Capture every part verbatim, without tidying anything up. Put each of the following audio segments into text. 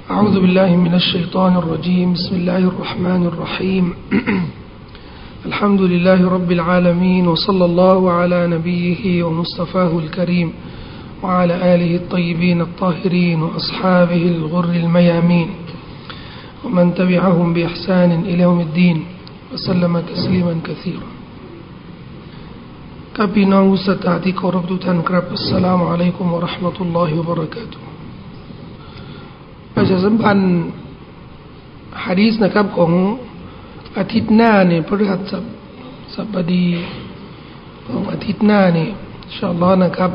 أعوذ بالله من الشيطان الرجيم بسم الله الرحمن الرحيم الحمد لله رب العالمين وصلى الله على نبيه ومصطفاه الكريم وعلى آله الطيبين الطاهرين وأصحابه الغر الميامين ومن تبعهم بإحسان إلى يوم الدين وسلم تسليما كثيرا كابينا وستعتي كوربتو تنكرب السلام عليكم ورحمة الله وبركاته ประชาสัมพันธ์หะดีษนะครับของอาทิตย์หน้าเนี่ยพฤหัสบดีของอาทิตย์หน้านี่อินชาอัลลอฮ์นะครับ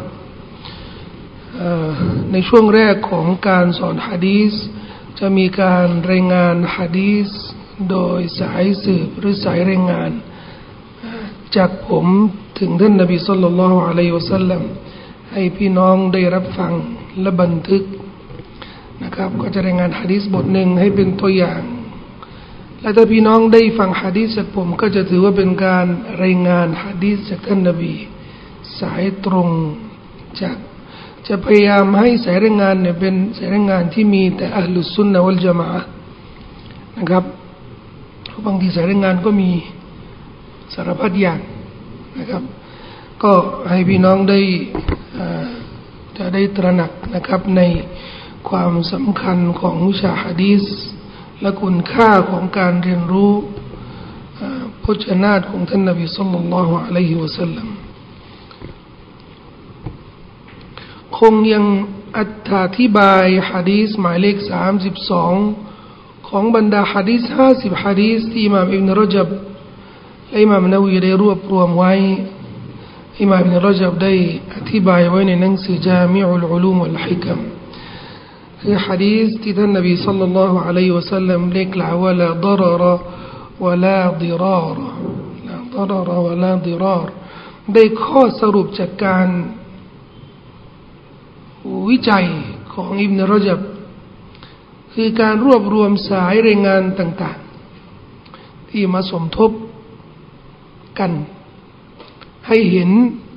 ในช่วงแรกของการสอนหะดีษจะมีการรายงานหะดีษโดยสายสืบหรือสายรายงานจากผมถึงท่านนบีศ็อลลัลลอฮุอะลัยฮิวะซัลลัมให้พี่น้องได้รับฟังและบันทึกนะครับก็จะรายงานหะดีษบทหนึ่งให้เป็นตัวอย่างและถ้าพี่น้องได้ฟังหะดีษจากผมก็จะถือว่าเป็นการรายงานหะดีษจากท่านนบีสายตรงจากจะพยายามให้สายรายงานเนี่ยเป็นสายรายงานที่มีแต่อัลลุสซุนนะวัลญะมาอะห์นะครับบางทีสายรายงานก็มีสารพัดอย่างนะครับก็ให้พี่น้องได้จะได้ตระหนักนะครับในความสำคัญของวิชาหะดีษและคุณค่าของการเรียนรู้พจนานุของท่านนบีศ็อลลัลลอฮุอะลัยฮิวะซัลลัมคงยังอธิบายหะดีษหมายเลขสามสิบสองของบรรดาหะดีษห้าสิบหะดีษที่อิหม่ามอิบนุรญับและอิหม่ามนะวะวีได้รวบรวมไว้อิหม่ามอิบนุรญับได้อธิบายไว้ในหนังสือจามิอุลอุลูมวัลฮิกัมคือหะดีษที่ท่านนบีศ็อลลัลลอฮุอะลัยฮิวะซัลลัมได้กล่าวว่าลาฎอรรวะลาฎิรารลาฎอรรวะลาฎิรารได้ข้อสรุปจากการวิจัยของอิบนุรญับคือการรวบรวมสายรายงานต่างๆที่มาสมทบกันให้เห็น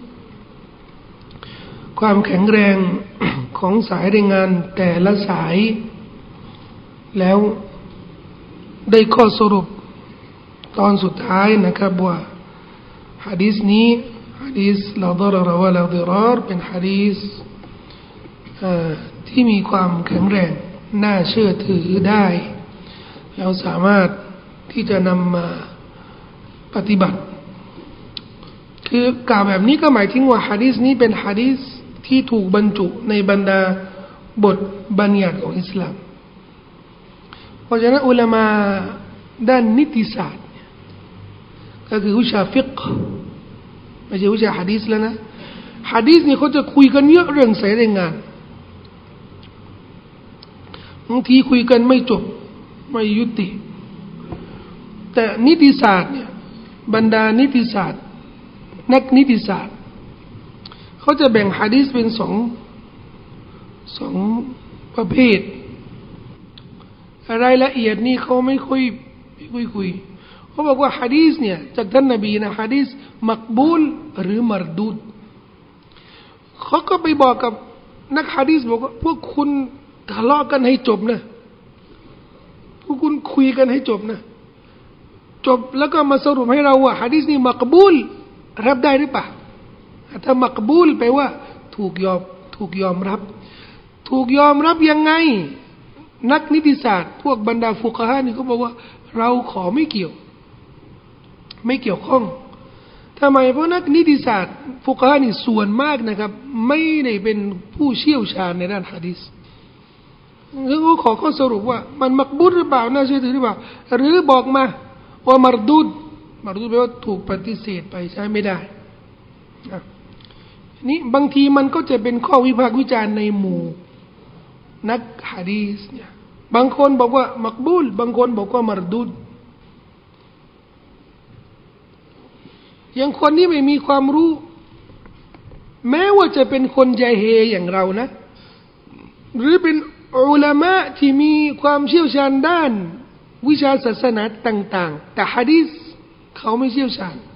ความแข็งแรงของสายรายงานแต่ละสายแล้วได้ข้อสรุปตอนสุดท้ายนะครับว่าหะดีษนี้หะดีษลาฎอรรวะลาฎิรารเป็นหะดีษที่มีความแข็งแรงน่าเชื่อถือได้แล้วสามารถที่จะนำมาปฏิบัติคือกล่าวแบบนี้ก็หมายถึงว่าหะดีษนี้เป็นหะดีษที่ถูกบรรจุในบรรดาบทบัญญัติของอิสลามเพราะฉะนั้นอุลามะด้านนิติศาสตร์ก็คือวิชาฟิกห์ไม่ใช่วิชาหะดีษแล้วนะหะดีษนี่เขาจะคุยกันเยอะเรื่องสายรายงานบางทีคุยกันไม่จบไม่ยุติแต่นิติศาสตร์เนี่ยบรรดานิติศาสตร์นักนิติศาสตร์เขาจะแบ่งหะดีษเป็นสองสองประเภทรายละเอียดนี่เขาไม่ค่อยไม่ค่อยคุยเขาบอกว่าหะดีษเนี่ยจากท่านนบีนะหะดีษมักบูลหรือมารดูดเขาก็ไปบอกกับนักหะดีษบอกว่าพวกคุณทะเลาะกันให้จบนะพวกคุณคุยกันให้จบนะจบแล้วก็มาสรุปให้เราว่าหะดีษนี้มักบูลรับได้หรือเปล่าถ้ามักบูลแปลว่าถูกยอมถูกยอมรับถูกยอมรับยังไงนักนิติศาสตร์พวกบรรดาฟุกฮะนี่เขาบอกว่าเราขอไม่เกี่ยวไม่เกี่ยวข้องทำไมเพราะนักนิติศาสตร์ฟุกฮะนี่ส่วนมากนะครับไม่ได้เป็นผู้เชี่ยวชาญในด้านหะดีษคือเขาขอข้อสรุปว่ามันมักบูลหรือเปล่าน่าเชื่อถือหรือเปล่าหรือบอกมาว่ามารดูดมารดูดแปลว่าถูกปฏิเสธไปใช้ไม่ได้นี่บางทีมันก็จะเป็นข้อวิพากษ์วิจารณ์ในหมู่นักหะดีษเนี่ยบางคนบอกว่ามักบูลบางคนบอกว่ามารดูดอย่างคนที่ไม่มีความรู้แม้ว่าจะเป็นคนญะเฮอย่างเรานะหรือเป็นอุลามะที่มีความเชี่ยวชาญด้านวิชาศาสนาต่างๆแต่หะดีษเขาไม่เชี่ยวชาญ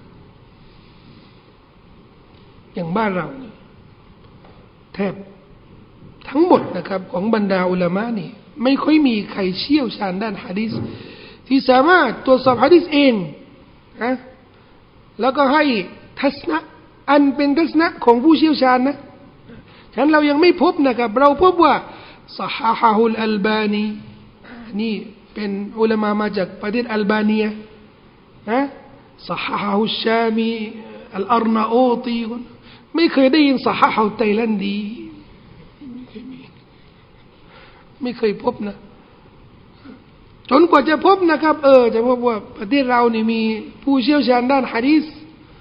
อย่างบ้านเราแทบทั้งหมดนะครับของบรรดาอุลามะนี่ไม่ค่อยมีใครเชี่ยวชาญด้านหะดีษที่สามารถตรวจสอบหะดีษเองนะแล้วก็ให้ทัศนะอันเป็นทัศนะของผู้เชี่ยวชาญนะฉะนั้นเรายังไม่พบนะครับเราพบว่าซะฮะฮะฮุลอัลบานีนี่เป็นอุลามะมาจากประเทศอัลบาเนียนะซะฮะฮะฮุชชามีอัลอาร์นาโอตีไม่เคยได้ยินซะฮะฮะฮุไทยแลนดีไม่เคยมีไม่เคยพบนะจนกว่าจะพบนะครับเออจะพบว่าประเทศเรานี่มีผู้เชี่ยวชาญด้านหะดีษ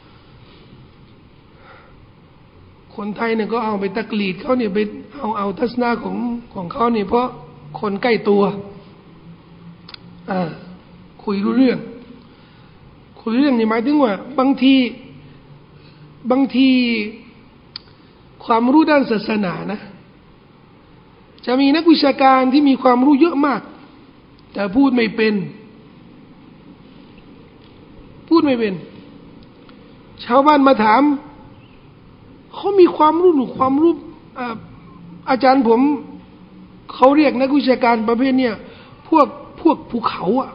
คนไทยเนี่ยก็เอาไปตักลีดเขาเนี่ยไปเอาเอาทัศนะของของเขาเนี่ยเพราะคนใกล้ตัวอ่าคุยรู้เรื่องคุยเรื่องนี่หมายถึงว่าบางทีบางทีความรู้ด้านศาสนานะจะมีนักวิชาการที่มีความรู้เยอะมากแต่พูดไม่เป็นพูดไม่เป็นชาวบ้านมาถามเขามีความรู้หรือความรู้อาจารย์ผมเขาเรียกนักวิชาการประเภทเนี่ยพวกพวกภูเขาอะ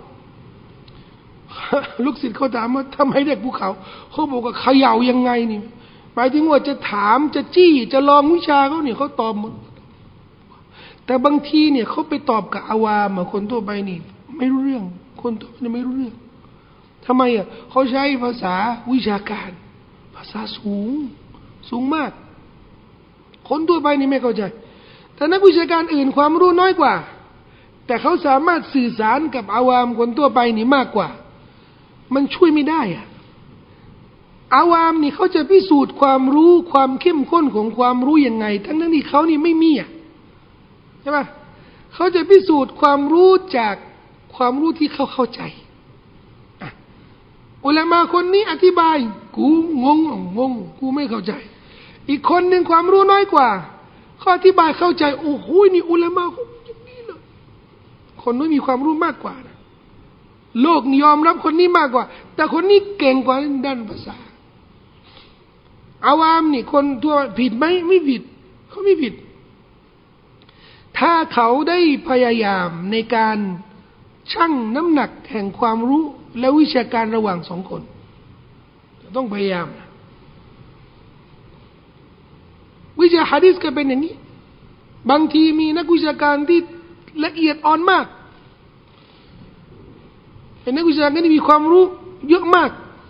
ลูกศิษย์เขาถามว่าทำไมเรียกภูเขาเขาบอกว่าเขย่ายังไงนี่หมายถึงว่าจะถามจะจี้จะลองวิชาเขาเนี่ยเขาตอบหมดแต่บางทีเนี่ยเขาไปตอบกับอาวามคนทั่วไปนี่ไม่รู้เรื่องคนทั่วไปไม่รู้เรื่องทำไมอ่ะเขาใช้ภาษาวิชาการภาษาสูงสูงมากคนทั่วไปนี่ไม่เข้าใจแต่นักวิชาการอื่นความรู้น้อยกว่าแต่เขาสามารถสื่อสารกับอาวามคนทั่วไปนี่มากกว่ามันช่วยไม่ได้อ่ะอาวามนี่เขาจะพิสูจน์ความรู้ความเข้มข้นของความรู้ยังไงทั้งนั้นที่เขานี่ไม่มีอ่ะใช่ป่ะเขาจะพิสูจน์ความรู้จากความรู้ที่เขาเข้าใจอ่ะอุลามะคนนี้อธิบายกูงงงงกูไม่เข้าใจอีกคนหนึ่งความรู้น้อยกว่าเขาอธิบายเข้าใจโอ้โหนี่อุลามะคนนี้เลยคนนู้นมีความรู้มากกว่านะโลกนิยมรับคนนี้มากกว่าแต่คนนี้เก่งกว่าด้านภาษาอาวามนี่คนทั่วผิดไหมไม่ผิดเขาไม่ผิดถ้าเขาได้พยายามในการชั่งน้ำหนักแห่งความรู้และวิชาการระหว่างสองคนต้องพยายามวิชาหะดีษก็เป็นอย่างนี้บางทีมีนักวิชาการที่ละเอียดอ่อนมากเป็นนักวิชาการที่มีความรู้เยอะมาก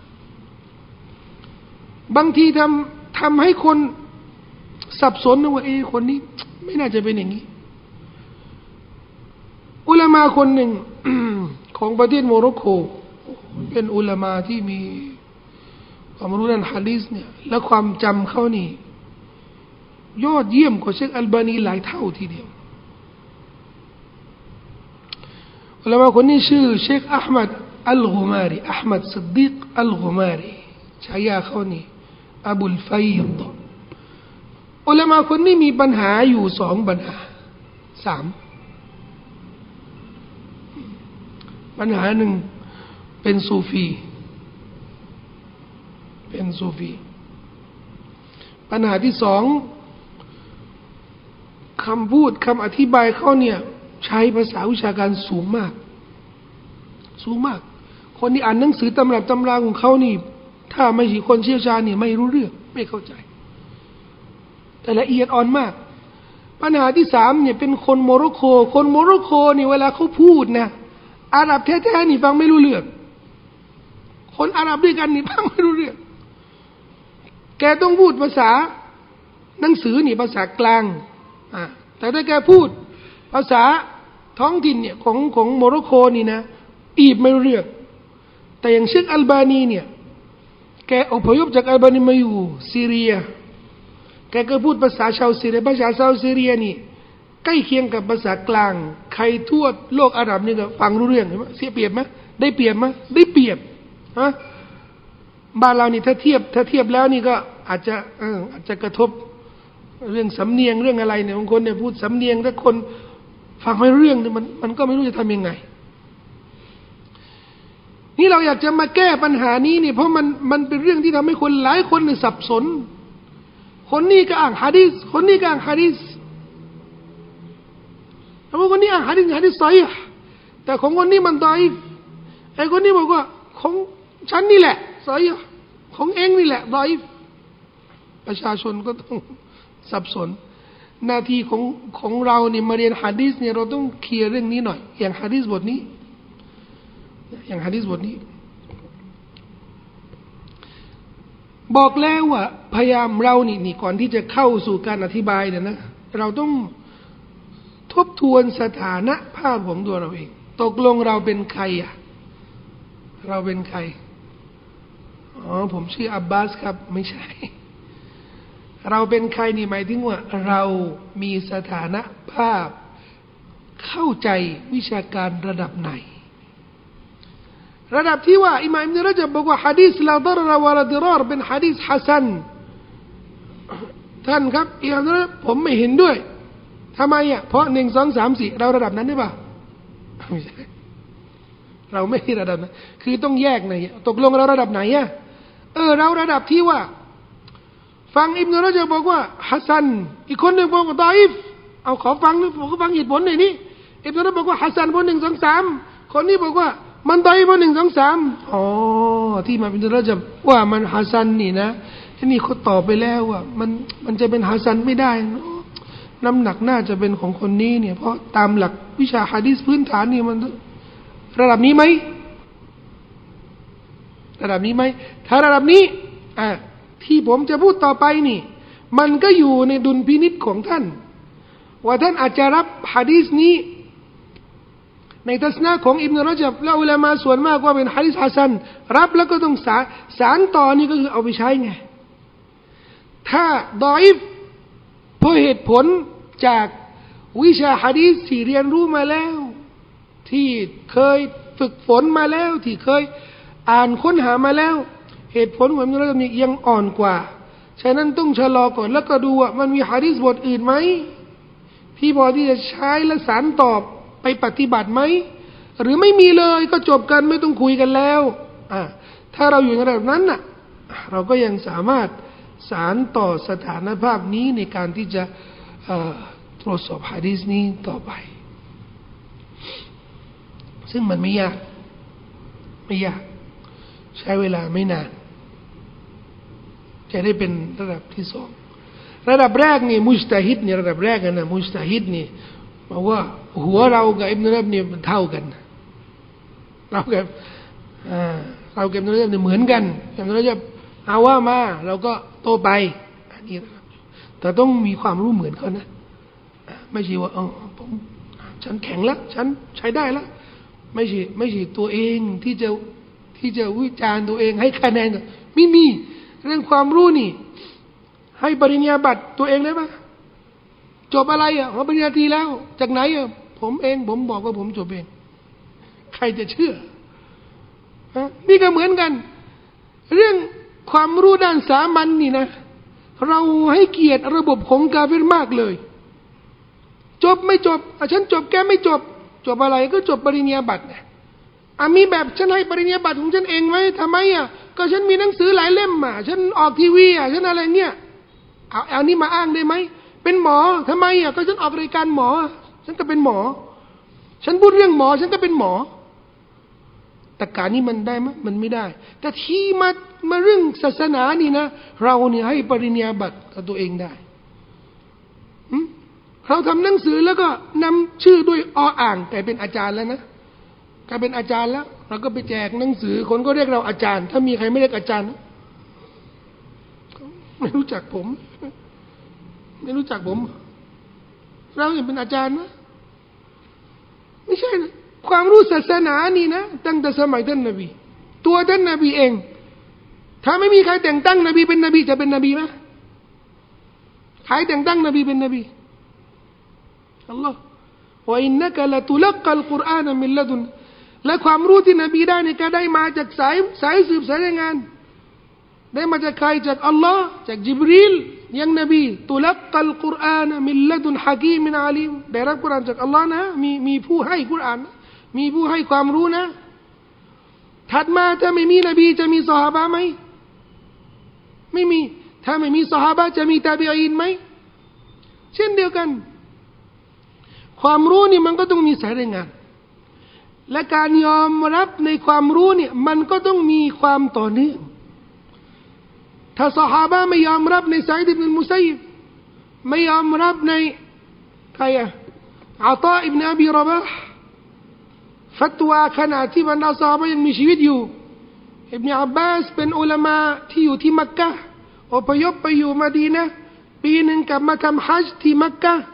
บางทีทำทำให้คนสับสนนะว่าเออคนนี้ไม่น่าจะเป็นอย่างนี้อุลามะคนหนึ่ง ของประเทศโมร็อกโกเป็นอุลามะที่มีความรู้ด้านหะดีษเนี่ยและความจำเขานี่ยอดเยี่ยมกว่าเชคอัลบานีหลายเท่าทีเดียวอุลามะคนนี้ชื่อเชคอัลมัดอัลกุมารีอัลมัดซิดดีกอัลกุมารีฉายาเขานี่อบุลฟัยฎอุลามะคนนี้มีปัญหาอยู่สองปัญหาสามปัญหาหนึ่งเป็นซูฟีเป็นซูฟีปัญหาที่สองคำพูดคำอธิบายเขาเนี่ยใช้ภาษาวิชาการสูงมากสูงมากคนที่อ่านหนังสือตำรับตำราของเขานี่ถ้าไม่ใช่คนเชี่ยวชาญนี่ไม่รู้เรื่องไม่เข้าใจแต่ละเอียดอ่อนมากปัญหาที่สามเนี่ยเป็นคนโมร็อกโกคนโมร็อกโกนี่เวลาเขาพูดนะอาหรับแท้ๆนี่ฟังไม่รู้เรื่องคนอาหรับด้วยกันนี่ฟังไม่รู้เรื่องแกต้องพูดภาษาหนังสือนี่ภาษากลางอ่าแต่ถ้าแกพูดภาษาท้องถิ่นเนี่ยของของโมร็อกโกนี่นะอีบไม่รู้เรื่องแต่อย่างเชคอัลบานีเนี่ยแกอพยพจากอัลบานีมาอยู่ซีเรียแกก็พูดภาษาชาวซีเรียภาษาชาวซีเรียนี่ใกล้เคียงกับภาษากลางใครทั่วโลกอาหรับนี่ก็ฟังรู้เรื่องเห็นไหมเสียเปรียบไหมได้เปรียบไหมได้เปรียบฮะบ้านเรานี่ถ้าเทียบถ้าเทียบแล้วนี่ก็อาจจะเอออาจจะกระทบเรื่องสำเนียงเรื่องอะไรเนี่ยบางคนเนี่ยพูดสำเนียงถ้าคนฟังไม่รู้เรื่องเนี่ยมันมันก็ไม่รู้จะทำยังไงนี่เราอยากจะมาแก้ปัญหานี้เนี่ยเพราะมันมันเป็นเรื่องที่ทำให้คนหลายคนเนี่ยสับสนคนนี้ก็อ่านหะดีษคนนี้ก็อ่านหะดีษเขาบอกคนนี้อ่ะหะดีษหะดีษซอฮีฮ์แต่ของคนนี้มันดออีฟไอ้คนนี้บอกว่าของฉันนี่แหละซอฮีฮ์ของเองนี่แหละดออีฟประชาชนก็ต้องสับสนหน้าที่ของของเราเนี่ยมาเรียนหะดีษเนี่ยเราต้องเคลียร์เรื่องนี้หน่อยอย่างหะดีษบทนี้อย่างหะดีษบทนี้บอกแล้วว่าพยายามเรานี่นี่ก่อนที่จะเข้าสู่การอธิบายเนี่ยนะเราต้องทบทวนสถานะภาพของตัวเราเองตกลงเราเป็นใครอ่ะเราเป็นใครอ๋อผมชื่ออับบาสครับไม่ใช่เราเป็นใครนี่หมายถึงว่าเรามีสถานะภาพเข้าใจวิชาการระดับไหนระดับที่ว่าอิหม่ามอิบนุรญับบอกว่าหะดีษลาฎอรรวะลาฎิรารเป็นหะดีษหะซันท่านครับอิหม่ามอิบนุรญับผมไม่เห็นด้วยทำไมอ่ะเพราะหนึ่งสองสามสี่เราระดับนั้นได้ป่ะไม่ใช่เราไม่ระดับนั้นคือต้องแยกหน่อยตกลงเราระดับไหนอ่ะเออเราระดับที่ว่าฟังอิบนุรญับบอกว่าหะซันอีกคนหนึ่งบอกว่าฎออีฟเอาขอฟังหน่อยผมก็ฟังเหตุผลหน่อยนี่อิบนุรญับบอกว่าหะซันเพราะหนึ่งสองสามคนนี้บอกว่ามันฎออีฟเพราะหนึ่งสองสามอ๋อที่มาอิบนุรญับว่ามันหะซันนี่นะนี่เขาตอบไปแล้วว่ามันมันจะเป็นหะซันไม่ได้น้ำหนักน่าจะเป็นของคนนี้เนี่ยเพราะตามหลักวิชาหะดีษพื้นฐานนี่มันระดับนี้ไหมระดับนี้ไหมถ้าระดับนี้อ่ะที่ผมจะพูดต่อไปนี่มันก็อยู่ในดุลพินิจของท่านว่าท่านอาจจะรับหะดีษนี้ในทัศนะของอิบนุรญับและอุลามะส่วนมากว่าเป็นหะดีษหะซันรับแล้วก็ต้องสาสารต่อนี่ก็คือเอาไปใช้ไงถ้าฎออีฟเพราะเหตุผลจากวิชาหะดีษที่เรียนรู้มาแล้วที่เคยฝึกฝนมาแล้วที่เคยอ่านค้นหามาแล้วเหตุผลของอิบนุรญับนี่ยังอ่อนกว่าฉะนั้นต้องชะลอก่อนแล้วก็ดูว่ามันมีหะดีษบทอื่นไหมที่พอที่จะใช้และสารตอบไปปฏิบัติไหมหรือไม่มีเลยก็จบกันไม่ต้องคุยกันแล้วอ่าถ้าเราอยู่ในระดับนั้นน่ะเราก็ยังสามารถสารต่อสถานภาพนี้ในการที่จะตรวจสอบหะดีษนี้ต่อไปซึ่งมันไม่ยากไม่ยากใช้เวลาไม่นานจะได้เป็นระดับที่สองระดับแรกนี่มุจตะฮิดนี่ระดับแรกนะมุจตะฮิดนี่บอกว่าหัวเรากับอิบนุรญับนี่มันเท่ากันเรากับอ่าเรากับอิบนุรญับนี่เหมือนกันอิบนุรญับเอาว่ามาเราก็โตไปอันนี้แต่ต้องมีความรู้เหมือนเขานะไม่ใช่ว่าเออผมฉันแข็งแล้วฉันใช้ได้แล้วไม่ใช่ไม่ใช่ตัวเองที่จะที่จะวิจารณ์ตัวเองให้คะแนนไม่มีเรื่องความรู้นี่ให้ปริญญาบัตรตัวเองได้ปะจบอะไรอ่ะปริญญาตรีแล้วจากไหนอ่ะผมเองผมบอกว่าผมจบเองใครจะเชื่อฮะนี่ก็เหมือนกันเรื่องความรู้ด้านสามัญ น, นี่นะเราให้เกียรติระบบของกาเฟรมากเลยจบไม่จบฉันจบแกไม่จบจบอะไรก็จบปริญญาบัตรนะอ่ะมีแบบฉันให้ปริญญาบัตรของฉันเองไหมทำไมอ่ะก็ฉันมีหนังสือหลายเล่มอ่ะฉันออกทีวีอ่ะฉันอะไรเงี้ยเอาเอานี้มาอ้างได้ไหมเป็นหมอทำไมอ่ะก็ฉันออกรายการหมอฉันก็เป็นหมอฉันพูดเรื่องหมอฉันก็เป็นหมอแต่การนี้มันได้ไหมมันไม่ได้แต่ที่มามาเรื่องศาสนานี่นะเราเนี่ยให้ปริญญาบัตรกับตัวเองได้เราทำหนังสือแล้วก็นำชื่อด้วยออ่างแต่เป็นอาจารย์แล้วนะกลายเป็นอาจารย์แล้วเราก็ไปแจกหนังสือคนก็เรียกเราอาจารย์ถ้ามีใครไม่เรียกอาจารย์ไม่รู้จักผมไม่รู้จักผมเราเนี่ยเป็นอาจารย์นะไม่ใช่นะความรู้ศาสนานี่นะตั้งแต่สมัยท่านนบีตัวท่านนบีเองถ้าไม่มีใครแต่งตั้งนบีเป็นนบีจะเป็นนบีไหมใครแต่งตั้งนบีเป็นนบีอัลลอฮ์ว่าอินนักละตุลักกัลกุรอานมินละดุนและความรู้ที่นบีได้นี่ก็ได้มาจากสายสายสืบสายงานได้มาจากใครจากอัลลอฮ์จากจิบรีลยังนบีตุลักกัลกุรอานมินละดุนฮะกีมินอาลีมได้รับกุรอานจากอัลลอฮ์นะมีมีผู้ให้กุรอานมีผู้ให้ความรู้นะถัดมาถ้าไม่มีนบีจะมีซอฮาบะห์ไหมไม่มีถ้าไม่มีซอฮาบะห์จะมีตาบีอีนไหมเช่นเดียวกันคความรู้นี่มันก็ต้องมีสายรายงานและการยอมรับในความรู้เนี่ยมันก็ต้องมีความต่อเนื่องถ้าซอฮาบะห์ไม่ยอมรับในซะอีดอิบนุลมุซัยยิบไม่ยอมรับในใครอะอาตาอิบนุอบีรอบะห์ฟัตวาขณะที่บรรดาซอฮาบะห์ยังมีชีวิตอยู่อิบนุอับบาสเป็นอุลามะที่อยู่ที่มักกะฮ์อพยพไปอยู่มะดีนะห์ปีหนึ่งกลับมาทำฮัจญ์ที่มักกะฮ์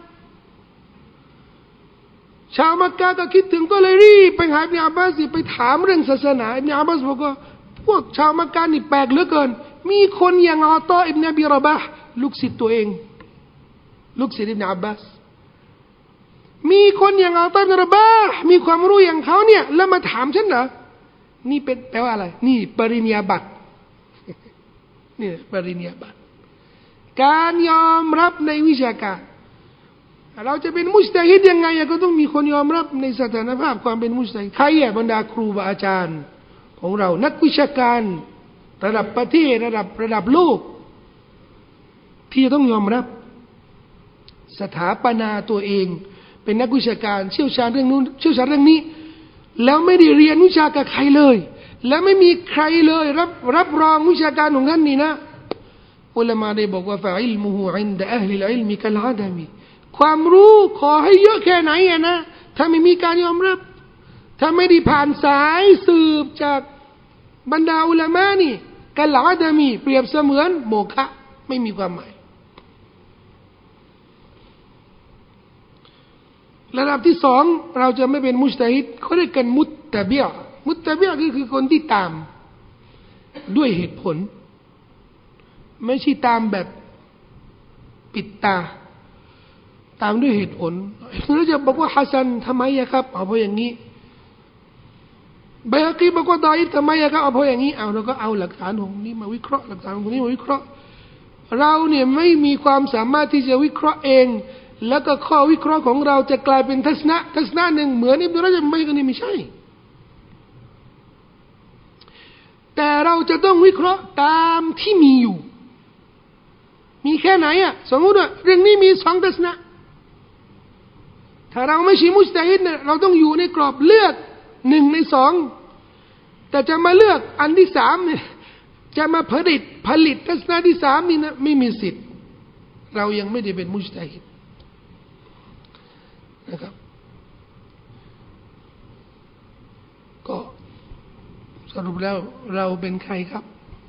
ชาวมักกะฮ์ก็คิดถึงก็เลยรีบไปหาอิบนุอับบาสไปถามเรื่องศาสนาอิบนุอับบาสบอกว่าพวกชาวมักกะฮ์นี่แปลกเหลือเกินมีคนอย่างอาตาอิบนุอบีรอบะห์ลูกศิษย์ตัวเองลูกศิษย์อิบนุอับบาสมีคนอย่างอาตาอิบนุรอบะห์มีความรู้อย่างเขาเนี่ยแล้วมาถามฉันเหรอนี่เป็นแปลว่าอะไรนี่ปริญญาบัตรนี่ปริญญาบัตรการยอมรับในวิชาการเราจะเป็นมุจตะฮิดยังไงก็ต้องมีคนยอมรับในสถานภาพความเป็นมุจตะฮิดใครอ่ะบรรดาครูบาอาจารย์ของเรานักวิชาการระดับประเทศระดับระดับโลกที่ต้องยอมรับสถาปนาตัวเองเป็นนักวิชาการเชี่ยวชาญเรื่องนู้นเชี่ยวชาญเรื่องนี้แล้วไม่ได้เรียนวิชากับใครเลยและไม่มีใครเลยรับรับรองวิชาการของท่านนี่นะอุลามะได้บอกว่าฟะอิลมุฮุอินดะอะฮลิลอิลมิกัลอะดะมิความรู้ขอให้เยอะแค่ไหนอะนะถ้าไม่มีการยอมรับถ้าไม่ได้ผ่านสายสืบจากบรรดาอุลามะนี่กัลอะดะมิเปรียบเสมือนโมฆะไม่มีความหมายระดับที่สองเราจะไม่เป็นมุจตะฮิดเขาเรียกกันมุตตะบิอะห์มุตตะบิอะห์ก็คือคนที่ตามด้วยเหตุผลไม่ใช่ตามแบบปิดตาตามด้วยเหตุผลเราจะบอกว่าฮัสซันทำไมอะครับเอาเพราะอย่างนี้บัยฮะกีบอกว่าดออิฟทำไมอะครับเอาเพราะอย่างนี้เอาเราก็เอาหลักฐานของนี้มาวิเคราะห์หลักฐานของนี้มาวิเคราะห์เราเนี่ยไม่มีความสามารถที่จะวิเคราะห์เองแล้วก็ข้อวิเคราะห์ของเราจะกลายเป็นทัศนะทัศนะหนึ่งเหมือนอิบนุรอญับไม่กันนี่ไม่ใช่แต่เราจะต้องวิเคราะห์ตามที่มีอยู่มีแค่ไหนอ่ะสมมติว่าเรื่องนี้มีสองทัศนะถ้าเราไม่ใช่มุจตะฮิดเนี่ยเราต้องอยู่ในกรอบเลือกหนึ่งในสองแต่จะมาเลือกอันที่สามเนี่ยจะมาผลิตผลิตทัศนะที่สามนี่นะไม่มีสิทธิ์เรายังไม่ได้เป็นมุจตะฮิดนะครับก็สรุปแล้วเราเป็นใครครับ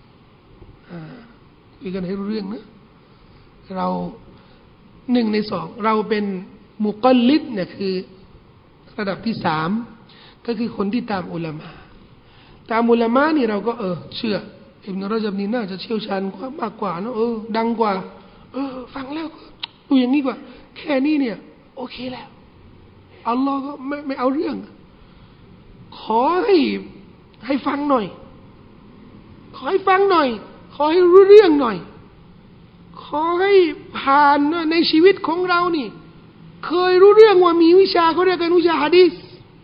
คุยกันให้รู้เรื่องนะเราหนึ่งในสองเราเป็นมุกัลลิดเนี่ยคือระดับที่สามก็คือคนที่ตามอุลามะตามอุลามะนี่เราก็เออเชื่ออิบนุรอญับนี่น่าจะเชี่ยวชาญกว่ามากกว่าเนอะเออดังกว่าเออฟังแล้วดูอย่างนี้กว่าแค่นี้เนี่ยโอเคแล้วอัลลอฮ์ก็ไม่ไม่เอาเรื่องขอให้ให้ฟังหน่อยขอให้ฟังหน่อยขอให้รู้เรื่องหน่อยขอให้ผ่านในชีวิตของเรานี่เคยรู้เรื่องว่ามีวิชาเขาเรียกกันวิชาหะดีษ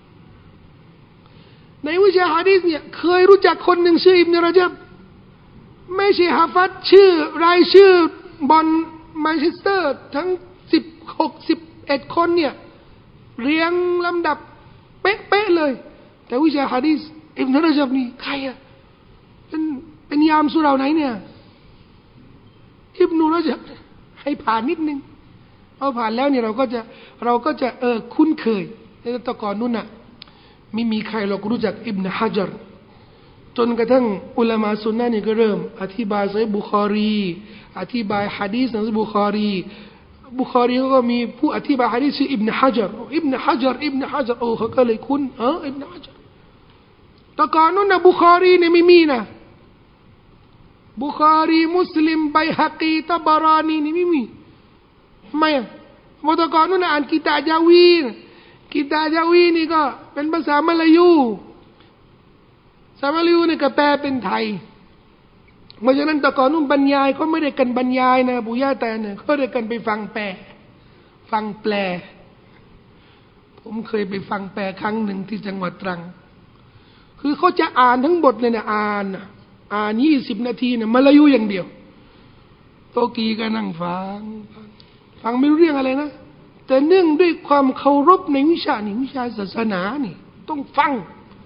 ในวิชาหะดีษเนี่ยเคยรู้จักคนหนึ่งชื่ออิบนุรอญับไม่ใช่ฮะฟัดชื่อรายชื่อบอลแมนเชสเตอร์ทั้งสิบหกสิบเอ็ดคนเนี่ยเรียงลำดับเป๊ะๆเลยแต่วิชาหะดีษอิบนุรอญับนี่ใครอะเป็นเป็นยามสุเราไหนเนี่ยอิบนุรอญับให้ผ่านนิดนึงเอาผ่านแล้วเนี่ยเราก็จะเราก็จะเออคุ้นเคยแต่ก่อนนู้นน่ะไม่มีใครเราก็รู้จักอิบนุฮะญัรจนกระทั่งอุลามะซุนนะห์นี่ก็เริ่มอธิบายซอฮีฮ์บุคอรีอธิบายหะดีษในซอฮีฮ์บุคอรีบุคอรีก็มีผู้อธิบายหะดีษชื่ออิบนุฮะญัรอิบนุฮะญัรอิบนุฮะญัรโอ้เขาก็เลยคุ้นเอออิบนุฮะญัรแต่ก่อนนู้นน่ะบุคอรีเนี่ยไม่มีนะบุคอรีมุสลิมบัยฮะกีตะบารานีนี่ไม่มีทำไมอ่ะเมื่อก่อนนู้นอ่านกิตาจาวีกิตาจาวีนี่ก็เป็นภาษามลายูภาษามลายูนี่ก็แปลเป็นไทยเพราะฉะนั้นแต่ก่อนนู้นบรรยายเขาไม่ได้กันบรรยายนะปู่ย่าตาเนี่ยเขาได้กันไปฟังแปลฟังแปลผมเคยไปฟังแปลครั้งหนึ่งที่จังหวัดตรังคือเขาจะอ่านทั้งบทเลยเนี่ยอ่านอ่านยี่สิบนาทีเนี่ยมลายูอย่างเดียวโตกีก็นั่งฟังฟังไม่รู้เรื่องอะไรนะแต่เนื่องด้วยความเคารพในวิชานี่วิชาศาสนานี่ต้องฟัง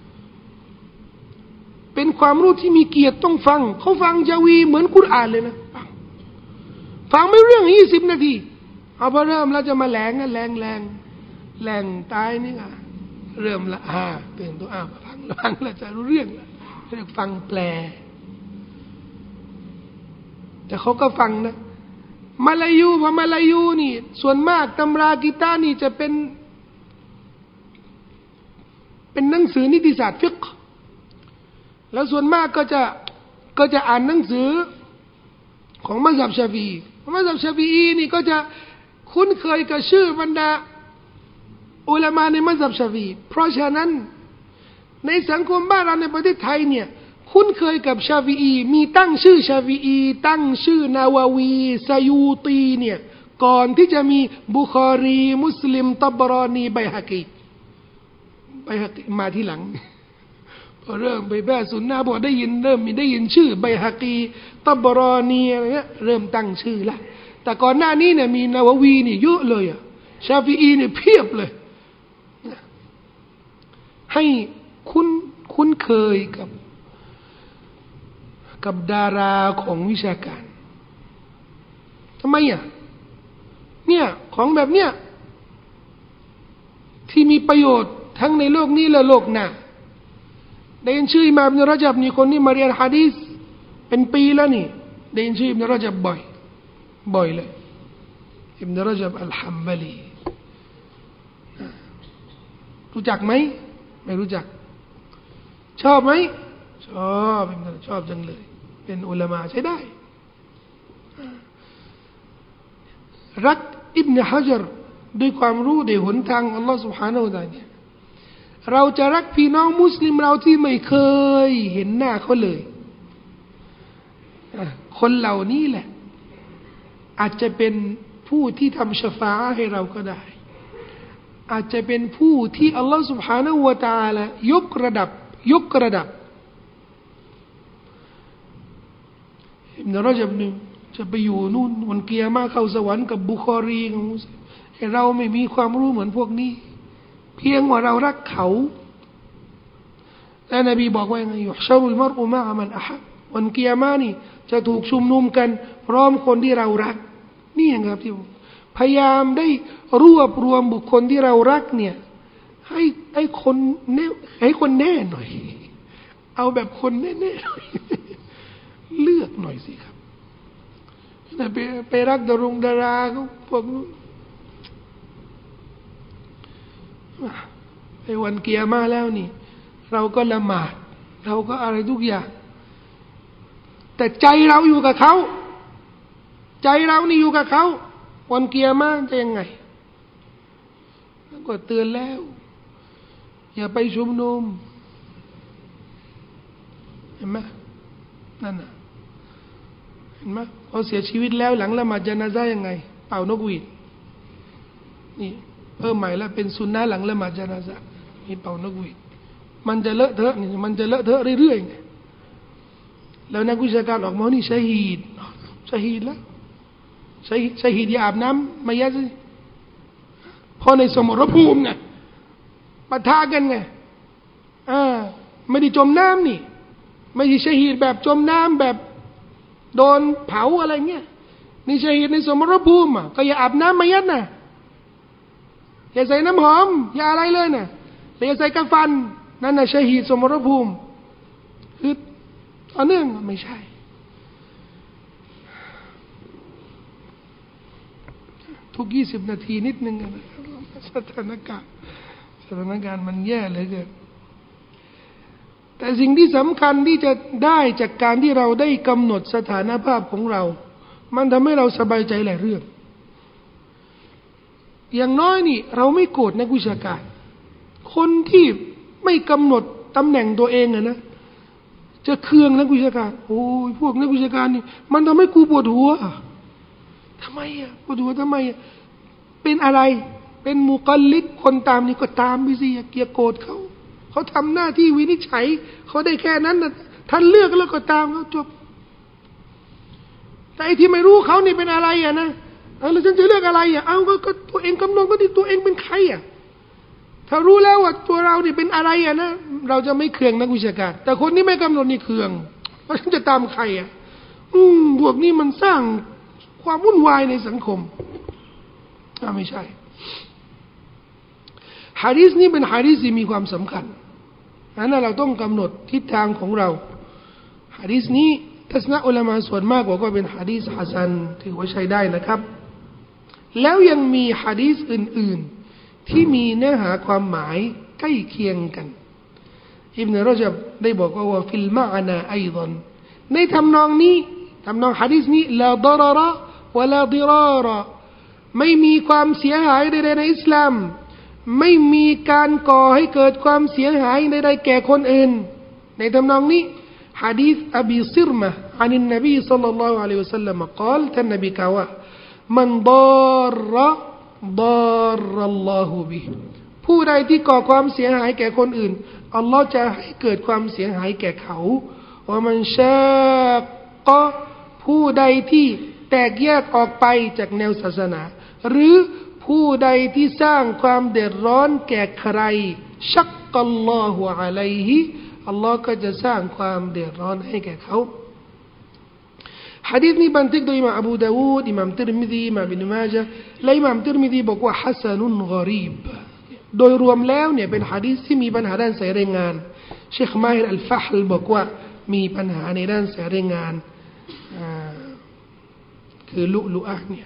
เป็นความรู้ที่มีเกียรติต้องฟังเขาฟังจาวีเหมือนกุรอานเลยนะฟังฟังไม่เรื่องยี่สิบนาทีเอาพอเริ่มแล้วจะมาแหลงนะแหลงแหลงแหลงตายนี่อ่ะเริ่มละอ่าเตือนตัวอ่าฟังฟังแล้วจะรู้เรื่องละเรียกฟังแปลแต่เขาก็ฟังนะมาลายูพอมาลายูนี่ส่วนมากตำรากีตาร์นี่จะเป็นเป็นหนังสือนิติศาสตร์ฟิกห์แล้วส่วนมากก็จะก็จะอ่านหนังสือของมัซฮับชาฟีอีมัซฮับชาฟีอีนี่ก็จะคุ้นเคยกับชื่อบรรดาอุลามะในมัซฮับชาฟีอีเพราะฉะนั้นในสังคมบ้านเราในประเทศไทยเนี่ยคุ้นเคยกับชาฟีอีมีตั้งชื่อชาฟีอีตั้งชื่อนาวาวีซายูตีเนี่ยก่อนที่จะมีบุคอรีมุสลิมตับรอนีไบฮะกีไบฮะกีมาที่หลังพอเริ่มไปแบ่สุนนะบอกได้ยินเริ่มมีได้ยินชื่อไบฮะกีตับรอนีอะไรเงี้ยเริ่มตั้งชื่อละแต่ก่อนหน้านี้เนี่ยมีนาวาวีนี่เยอะเลยอ่ะชาฟีอีเนี่ยเพียบเลยให้คุ้นคุ้นเคยกับกับดาราของวิชาการทำไมอ่ะเนี่ยของแบบเนี้ยที่มีประโยชน์ทั้งในโลกนี้และโลกหน้าได้ยินชื่ออิหม่ามอิบนุรอญับนี่คนนี้มาเรียนหะดีษเป็นปีแล้วนี่ได้ยินชื่ออิบนุรอญับบ่อยบ่อยเลยอิบนุรอญับอัลฮัมบะลีรู้จักไหมไม่รู้จักชอบไหมชอบชอบจังเลยเป็นอุลามะใช้ได้รักอิบนุฮะญัรด้วยความรู้ด้วยหนทางอัลลอฮฺ سبحانه และ تعالى เนี่ยเราจะรักพี่น้องมุสลิมเราที่ไม่เคยเห็นหน้าเขาเลยคนเหล่านี้แหละอาจจะเป็นผู้ที่ทำชฟาอะห์ให้เราก็ได้อาจจะเป็นผู้ที่อัลลอฮฺ سبحانه และ تعالى ยกระดับยกระดับอิบนุรอญับเนี่ยจะไปอยู่นู่นวันกิยามะห์เข้าสวรรค์กับบุคอรีของมุสลิมเราไม่มีความรู้เหมือนพวกนี้เพียงว่าเรารักเขาและนบีบอกว่าไงยุฮชารุลมัรอุมะอะมันอะฮับวันกิยามะห์นี่จะถูกชุมนุมกันพร้อมคนที่เรารักนี่ครับที่พยายามได้รวบรวมบุคคลที่เรารักเนี่ยให้ให้คนแน่ให้คนแน่หน่อยเอาแบบคนแน่ๆหน่อยเลือกหน่อยสิครับแต่ไปไปรักดารงดาราเขาพวกนู้นไอ้วันเกียร์มาแล้วนี่เราก็ละหมาดเราก็อะไรทุกอย่างแต่ใจเราอยู่กับเขาใจเรานี่อยู่กับเขาวันเกียร์มาจะยังไงก็เตือนแล้วอย่าไปชุมนุมเห็นไหมนั่นน่ะเห็นไหมพอเสียชีวิตแล้วหลังละหมาดญะนาซะห์ยังไงเป่านกหวีดนี่เพิ่มใหม่แล้วเป็นสุนนะหลังละหมาดญะนาซะห์มีเป่านกหวีดมันจะเลอะเทอะนี่มันจะเลอะเทอะเรื่อยๆไงแล้วนักวิชาการออกมานี่ชะฮีดชะฮีดแล้วชะฮีดชะฮีดอย่าอาบน้ำไม่ยะสิพอในสมรภูมิไงปะทะกันไงอ่าไม่ได้จมน้ำนี่ไม่ใช่ชะฮีดแบบจมน้ำแบบโดนเผาอะไรเงี้ยนี่ชะฮีดในสมรภูมิอ่ะก็อย่าอาบน้ำไม่ยัดนะอย่าใส่น้ำหอมอย่าอะไรเลยนะอย่าใส่กระฟันนั่นน่ะชะฮีดสมรภูมิคือต่อเนื่องไม่ใช่ทุกยี่สิบนาทีนิดนึงนะสถานการณ์สถานการณ์มันแย่เหลือเกินแต่สิ่งที่สำคัญที่จะได้จากการที่เราได้กำหนดสถานภาพของเรามันทำให้เราสบายใจหลายเรื่องอย่างน้อยนี่เราไม่โกรธนักวิชาการคนที่ไม่กำหนดตำแหน่งตัวเองอะนะจะเคืองนักวิชาการโอ้ยพวกนักวิชาการนี่มันทำให้กูปวดหัวทำไมอ่ะปวดหัวทำไมอ่ะเป็นอะไรเป็นมุกัลลิดคนตามนี่ก็ตามไปสิอย่าเกลียดโกรธเขาเขาทำหน้าที่วินิจฉัยเขาได้แค่นั้นนะท่านเลือกแล้วก็ตามเขาจบแต่ไอ้ที่ไม่รู้เขานี่เป็นอะไรอ่ะนะแล้วฉันจะเลือกอะไรอ่ะเอาก็ตัวเองกำหนดก็ที่ตัวเองเป็นใครอ่ะถ้ารู้แล้วว่าตัวเรานี่เป็นอะไรอ่ะนะเราจะไม่เคืองนักวิชาการแต่คนที่ไม่กำหนดนี่เคืองว่าฉันจะตามใครอ่ะอืมพวกนี้มันสร้างความวุ่นวายในสังคมอ่าไม่ใช่หะดีษนี้เป็นหะดีษที่มีความสำคัญนั้นเราต้องกำหนดทิศทางของเราหะดีษนี้ทัศนะอุลามะส่วนมากบอกว่าเป็นหะดีษฮะซันถือว่าใช้ได้นะครับแล้วยังมีหะดีษอื่นๆที่มีเนื้อหาความหมายใกล้เคียงกันอิบนุรอญับได้บอกว่าฟิลมาอานาอัยดันในทำนองนี้ทำนองหะดีษนี้ลาดรรวะลาดิรารไม่มีความเสียหายใดๆในอิสลามไม่มีการก่อให้เกิดความเสียหายใดๆแก่คนอื่นในทำนองนี้หะดีษอบีซิรมะอันนบีศ็อลลัลลอฮุอะลัยฮิวะซัลลัมกล่าวท่านนบีกล่าวว่ามันดารดารอัลลอฮุบิฮิผู้ใดที่ก่อความเสียหายแก่คนอื่นอัลลอฮ์จะให้เกิดความเสียหายแก่เขาว่ามันชาก็ผู้ใดที่แตกแยกออกไปจากแนวศาสนาหรือผู้ใดที่สร้างความเดือดร้อนแก่ใครชักกัลลอฮุอะลัยฮิอัลลอฮ์ก็จะสร้างความเดือดร้อนให้แก่เขาหะดีษนี้บันทึกโดยอิหม่ามอบูดาวูดอิหม่ามติรมิซีอิหม่ามอิบนุมาญะห์และอิหม่ามติรมิซีบอกว่าฮัสนุนกอรีบโดยรวมแล้วเนี่ยเป็นหะดีษที่มีปัญหาด้านสายรายงานเชคมาฮิรอัลฟะฮ์บอกว่ามีปัญหาในด้านสายรายงานคือลุลุอะห์เนี่ย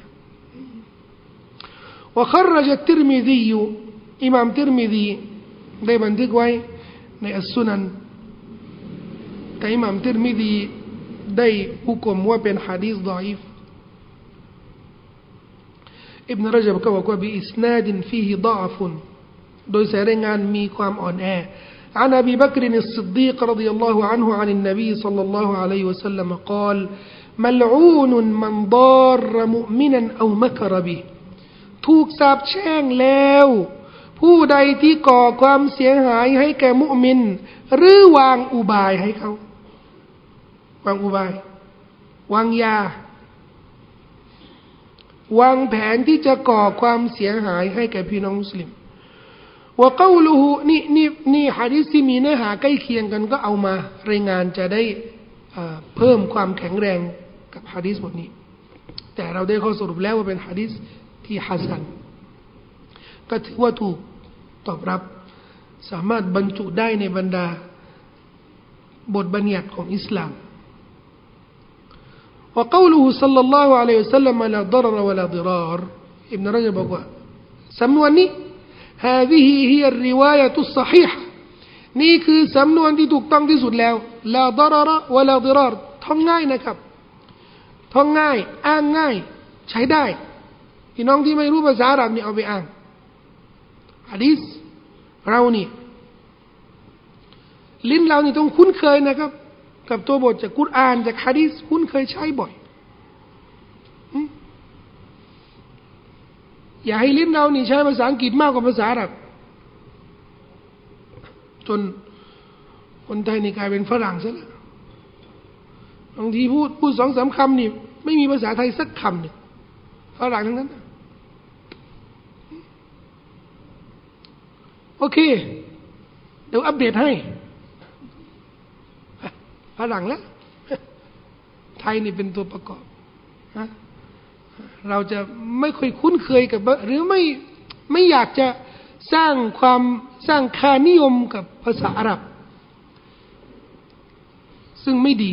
وخرج الترمذي إمام ترمذي ได้บันทึกไว้ในอัสซุนันแต่อิหม่ามติรมิซีได้หุกมว่าเป็นหะดีษฎออีฟอิบนุรอญับก็บอกว่าบิอิสนาดฟีฮิฎออฟโดยสายรายงานมีความอ่อนแอعن أبي بكر الصديق رضي الله عنه عن النبي صلى الله عليه وسلم قال ملعون من ضار مؤمنا أو مكر بهถูกสาปแช่งแล้วผู้ใดที่ก่อความเสียหายให้แก่มุมินหรือวางอุบายให้เขาวางอุบายวางยาวางแผนที่จะก่อความเสียหายให้แก่พี่น้องมุสลิมว่าเกาลูฮูนี่นี่นี่หะดีษที่มีเนื้อหาใกล้เคียงกันก็เอามารายงานจะได้เพิ่มความแข็งแรงกับหะดีษบทนี้แต่เราได้ข้อสรุปแล้วว่าเป็นหะดีษที่ฮัสซันก็ถือว่าถูกตอบรับสามารถบรรจุได้ในบรรดาบทบัญญัติของอิสลามว่า قوله صلى الله عليه وسلم لا ضرر ولا ضرار อิบนุรอญับบอกว่าสำนวนนี้ هذه هي الرواية الصحيحة นี่คือสำนวนที่ถูกต้องที่สุดแล้ว لا ضرر ولا ضرار ท่องง่ายนะครับท่องง่ายอ้างง่ายใช้ได้พี่น้องที่ไม่รู้ภาษาอาหรับนี่เอาไปอ่านหะดีษเรานี่ลิ้นเรานี่ต้องคุ้นเคยนะครับกับตัวบทจากกุรอานจากหะดีษคุ้นเคยใช้บ่อยอย่าให้ลิ้นเรานี่ใช้ภาษาอังกฤษมากกว่าภาษาอาหรับบนคนไทยนี่กลายเป็นฝรั่งซะแล้วบางทีพูดพูดสองสามคำนี่ไม่มีภาษาไทยสักคำหนึ่งฝรั่งทั้งนั้นโอเคเดี๋ยวอัปเดตให้ฝรั่งแล้วไทยนี่เป็นตัวประกอบนะเราจะไม่ค่อยคุ้นเคยกับหรือไม่ไม่อยากจะสร้างความสร้างค่านิยมกับภาษาอาหรับซึ่งไม่ดี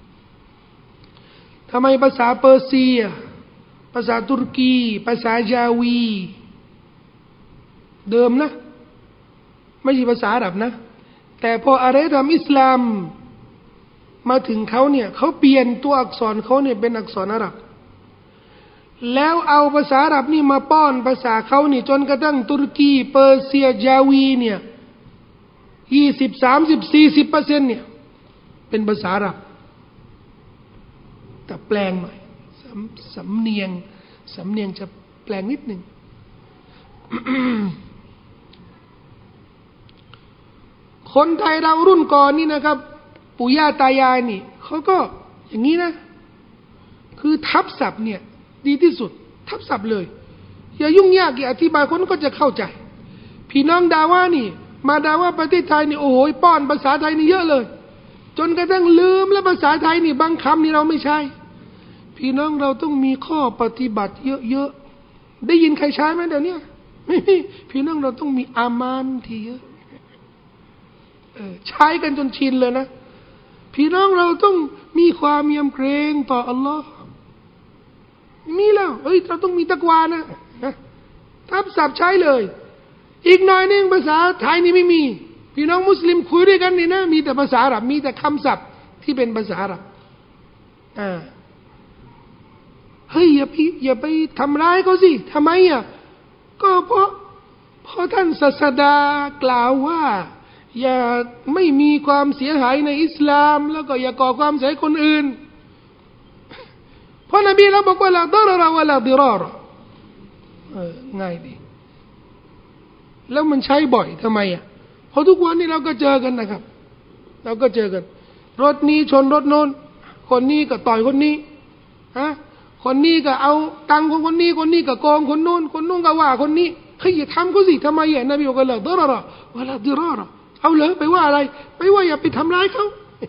ทำไมภาษาเปอร์เซียภาษาตุรกีภาษาจาวีเดิมนะไม่ใช่ภาษาอาหรับนะแต่พออารยธรรมอิสลามมาถึงเขาเนี่ยเขาเปลี่ยนตัวอักษรเขาเนี่ยเป็นอักษรอาหรับแล้วเอาภาษาอาหรับนี่มาป้อนภาษาเขานี่จนกระทั่งตุรกีเปอร์เซียจาวีเนี่ยยี่สิบสามสิบสี่สิบเปอร์เซ็นต์เนี่ยเป็นภาษาอาหรับแต่แปลงหน่อยสำเนียงสำเนียงจะแปลงนิดหนึ่ง คนไทยเรารุ่นก่อนนี่นะครับปู่ย่าตายายนี่เขาก็อย่างนี้นะคือทับศัพท์เนี่ยดีที่สุดทับศัพท์เลยอย่ายุ่งยากอย่าอธิบายคนก็จะเข้าใจพี่น้องดาว่านี่มาดาว่าประเทศไทยนี่โอ้โหป้อนภาษาไทยนี่เยอะเลยจนกระทั่งลืมแล้วภาษาไทยนี่บางคำนี่เราไม่ใช่พี่น้องเราต้องมีข้อปฏิบัติเยอะๆได้ยินใครใช้ไหมเดี๋ยวนี้ไม่มีพี่น้องเราต้องมีอามานที่เยอะเออใช้กันจนชินเลยนะพี่น้องเราต้องมีความยำเกรงต่ออัลลอฮ์มีแล้วเอ้ยเราต้องมีตักวานะทับศัพท์ใช้เลยอีกหน่อยนึงภาษาไทยนี่ไม่มีพี่น้องมุสลิมคุยด้วยกันนี่นะมีแต่ภาษาอาหรับมีแต่คำศัพท์ที่เป็นภาษาอาหรับอ่าเฮ้ยอย่าไปอย่าไปทำร้ายเขาสิทำไมอ่ะก็เพราะเพราะท่านศาสดากล่าวว่าอย่าไม่มีความเสียหายในอิสลามแล้วก็อย่าก่อความเสียหายคนอื่นเพราะนบีเราบอกว่าละดารรวะละดิรารเออง่ายดีแล้วมันใช้บ่อยทำไมอ่ะเพราะทุกวันนี้เราก็เจอกันนะครับเราก็เจอกันรถนี้ชนรถโน้นคนนี้ก็ต่อยคนนี้ฮะคนนี้ก็เอาตังค์ของคนนี้คนนี้ก็โกงคนโน้นคนโน้นก็ว่าคนนี้เฮ้ยอย่าทำเขาสิทำไมอ่ะนบีบอกว่าละดารรวะละดิรารเอาเลยไปว่าอะไรไปว่าอย่าไปทำร้ายเขา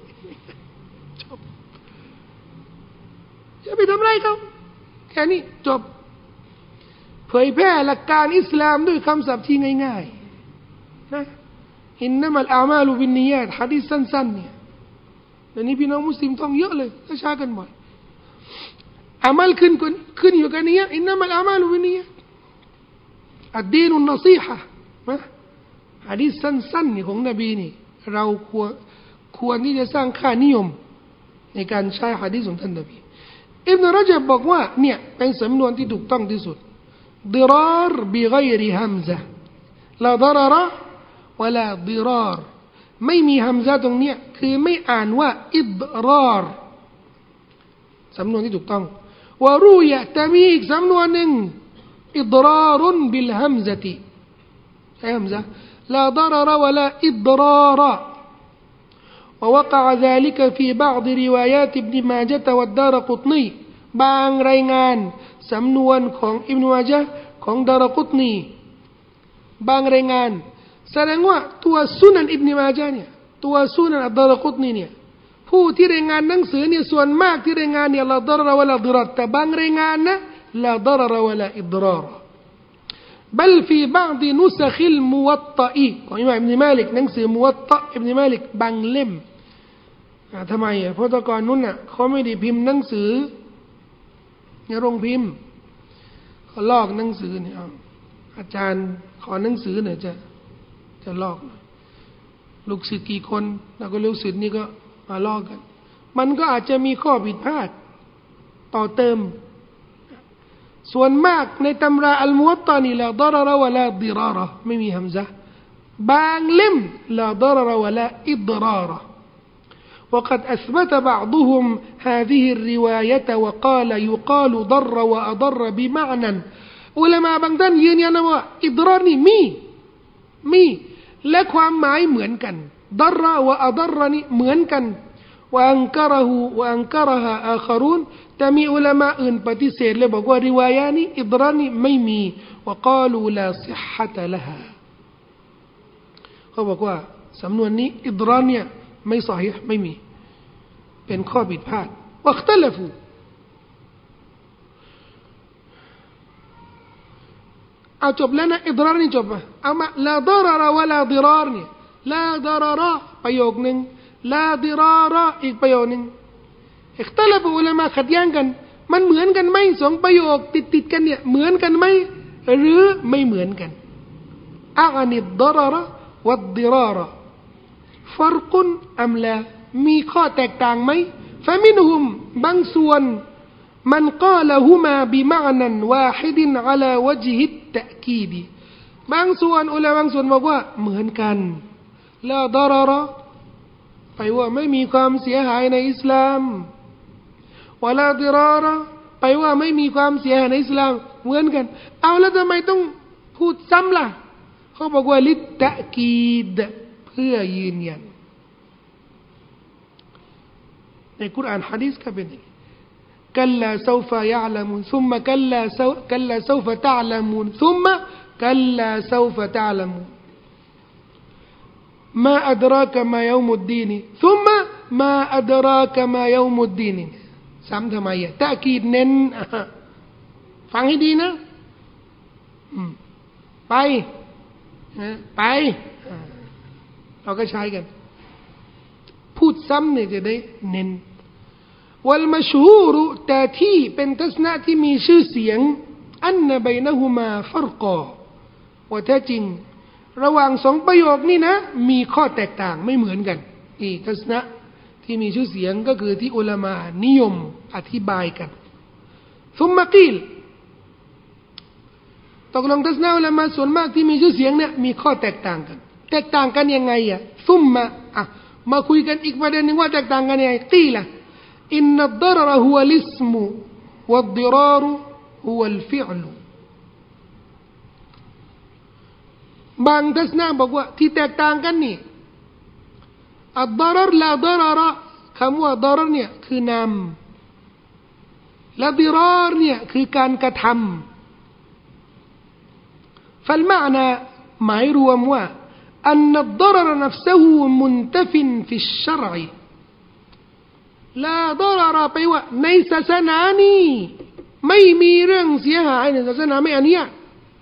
อย่าไปทำร้ายเขาแค่นี้จบเผยแพร่หลักการอิสลามด้วยคำศัพท์ที่ง่ายๆนะอินนัมัลอามาลุบินนียาตหะดีษสั้นๆเนี่ยเดี๋ยวนี้พี่น้องมุสลิมท่องเยอะเลยถ้าช้ากันบ่อยอามัลขึ้นขึ้นอยู่กับนียะอินนัมัลอามาลุบินนียาตอัดดีนุนนซีฮะนะหะดีษสั้นๆนี่ของนบีนี่เราควรควรที่จะสร้างค่านิยมในการใช้หะดีษของท่านนบีอิบนุรอญับบอกว่าเนี่ยเป็นสำนวนที่ถูกต้องที่สุดดิรารบิฆอยริฮัมซะลาดารระวะลาดิรารไม่มีฮัมซะตรงเนี้ยคือไม่อ่านว่าอิดรารสำนวนที่ถูกต้องวะรูยะแต่มีอีกสำนวนหนึ่งอิดรารุนบิลฮัมซะติใช่ฮัมซะลาดารระวะลาอิดราร ووقع ذلك في بعض روايات ابن ماجه والدارقطني บางรายงานสำนวนของอิบนุมาญะห์ของดารกุตนีบางรายงานแสดงว่าตัวซุนันอิบนุมาญะห์เนี่ยตัวซุนันอัดดารกุตนีเนี่ยผู้ที่รายงานหนังสือเนี่ยส่วนมากที่รายงานเนี่ยลาดารวะลาดิรารแต่บางรายงานนะลาดารวะลาอิดรารبل في بعض نسخ الموطأ ของอิหม่ามอิบนุมาลิกหนังสือมุวัตตะอิบนุมาลิกบางเล่มทำไมอ่ะเพราะตอนก่อนนู้นน่ะเขาไม่ได้พิมพ์หนังสือในโรงพิมพ์เขาลอกหนังสือเนี่ยอาจารย์ขอหนังสือเนี่ยจะจะลอกลูกศิษย์กี่คนแล้วก็ลูกศิษย์นี่ก็มาลอกกันมันก็อาจจะมีข้อผิดพลาดต่อเติมส่วนมากในตำราอัลมุวัตตะนี่ลาดารรวะลาดิรารไม่มีฮัมซะบางเล่มลาดารรวะลาอิดราร وقد أثبت بعضهم هذه الرواية وقال يقال ضر وأضر بمعنى อุลามะบางท่านยืนยันว่าอิดรารนี่มีมีและความหมายเหมือนกันดัรวะอดัรนี่เหมือนกันวะอันกะรหูวะอันกะรฮะอาคารูนแต่มีอุลามะอื่นปฏิเสธเลยบอกว่าริวายะนี้อิดรารนี่ไม่มีวะกาลูลาซิฮะตะละฮาเขาบอกว่าสำนวนนี้อิดรารเนี่ยไม่ซอฮีฮ์ไม่มีเป็นข้อผิดพลาดวัคตะลฟูเอาจบแล้วนะอิดรารนี่จบอ่ะเอามาลาดารรวะลาดิรารนี่ลาดารรประโยคนึงลาดิรารอีกประโยคนึงอิคตัลฟอุลามะขัดแย้งกันมันเหมือนกันไหมสองประโยคติดๆกันเนี่ยเหมือนกันไหมหรือไม่เหมือนกันอานิดดารรวัดดิรารฟัรกุนอัมลามีข้อแตกต่างไหมฟะมินฮุมบางส่วนมันกาละฮุมาบิมะนันวาฮิดอะลาวะจฮิตตะกีดบางส่วนอุลามะบางส่วนบอกว่าเหมือนกันลาดารรไปว่าไม่มีความเสียหายในอิสลามวะลาดิรารไปว่าไม่มีความเสียหายในอิสลามเหมือนกันเอาแล้วทำไมต้องพูดซ้ำล่ะเขาบอกว่าลิตตะกีดเพื่อยืนยันในกุรอานหะดีษก็เป็นอย่างนี้กัลลาซอฟะยะละมูนซุมมะกัลลาซอกัลลาซอฟะตะละมูนซุมมะกัลลาซอฟะตะละมูนมาอัดรากะมายอมุดดีนซุมมะมาอัดรากะมายอมุดดีนซ้ำทำไมอ่ะตะกีดเน้นฟังให้ดีนะไปไปเราก็ใช้กันพูดซ้ำเนี่ยจะได้เน้นวัลมัชฮูรุแต่ที่เป็นทัศนะที่มีชื่อเสียงอันนะบัยนะฮุมาฟัรกอว่าแท้จริงระหว่างสองประโยคนี้นะมีข้อแตกต่างไม่เหมือนกันนี่ทัศนะที่มีชื่อเสียงก็คือที่อุลามะนิยมอธิบายกันซุมมะกีลตกลงทัศนะอุลามะส่วนมากที่มีชื่อเสียงเนี่ยมีข้อแตกต่างกันแตกต่างกันยังไงอ่ะซุมมะอ่ะมาคุยกันอีกประเด็นนึงว่าแตกต่างกันยังไงกีละอินนัดดรรฮุวะลิสมุวัดดิรารุฮุวะลฟิอลุบางทัศนะบอกว่าที่แตกต่างกันนี่อัดดรรลาดรรคำว่าดรรเนี่ยคือนามและดิรารเนี่ยคือการกระทำفالمعنى หมายรวมว่าأن الضرر نفسه منتف في الشرع لا ضرر ไปว่าในศาสนานี้ไม่มีเรื่องเสียหายในศาสนาไม่อนุญาต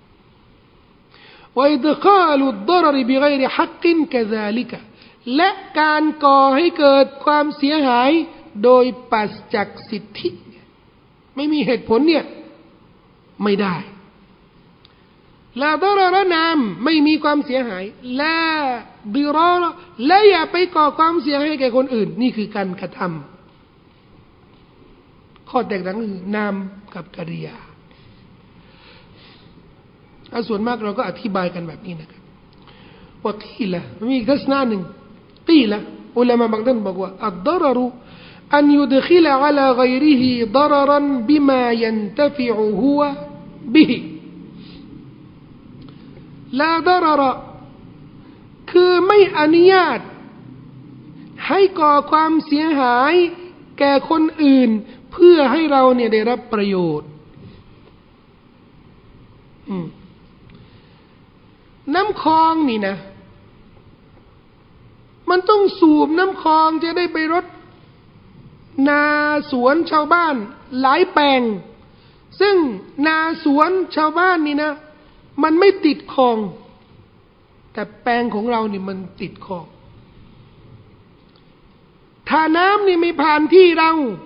وإدخال الضرر بغير حق كذلك และการก่อให้เกิดความเสียหายโดยปราศจากสิทธิไม่มีเหตุผลเนี่ยไม่ได้ลาดรารนามไม่มีความเสียหายลาดิรารและอย่าไปก่อความเสียหายแก่คนอื่นนี่คือการกระทำข้อแตกต่างคือนามกับกริยาส่วนมากเราก็อธิบายกันแบบนี้นะครับว่ากีละมีอีกทัศนะหนึ่งกีละอุลามะบางท่านบอกว่าอัดดรรุอันยุดขิลอะลาฆอยริฮิดรรันบิมายันตะฟิอุฮุวะบิฮิลาดรรคือไม่อนุญาตให้ก่อความเสียหายแก่คนอื่นเพื่อให้เราเนี่ยได้รับประโยชน์น้ำคลองนี่นะมันต้องสูบน้ำคลองจะได้ไปรดนาสวนชาวบ้านหลายแปลงซึ่งนาสวนชาวบ้านนี่นะมันไม่ติดคลองแต่แปลงของเรานี่มันติดคลองถ้าน้ำนี่ไม่ผ่านที่เรา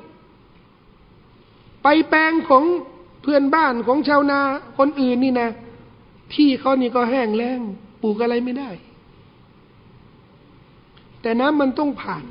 ไปแปลงของเพื่อนบ้านของชาวนาคนอื่นนี่นะที่เขานี่ก็แห้งแล้งปลูกอะไรไม่ได้แต่น้ำมันต้องผ่าน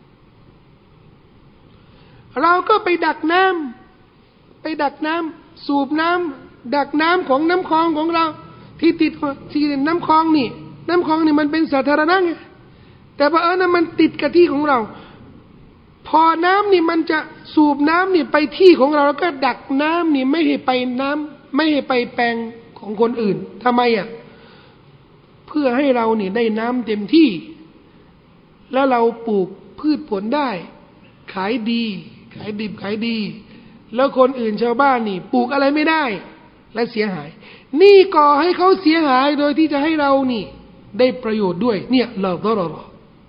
เราก็ไปดักน้ำไปดักน้ำสูบน้ำดักน้ำของน้ำคลองของเราที่ติดที่น้ำคลองนี่น้ำคลองนี่มันเป็นสาธารณะไงแต่พอเออนะมันติดกับที่ของเราพอน้ำนี่มันจะสูบน้ำนี่ไปที่ของเราแล้วก็ดักน้ำนี่ไม่ให้ไปน้ำไม่ให้ไปแปลงของคนอื่นทำไมอ่ะเพื่อให้เรานี่ได้น้ำเต็มที่แล้วเราปลูกพืชผลได้ขายดีขายดิบขายดีแล้วคนอื่นชาวบ้านนี่ปลูกอะไรไม่ได้และเสียหายนี่ก่อให้เขาเสียหายโดยที่จะให้เรานี่ได้ประโยชน์ด้วยเนี่ยลาดรร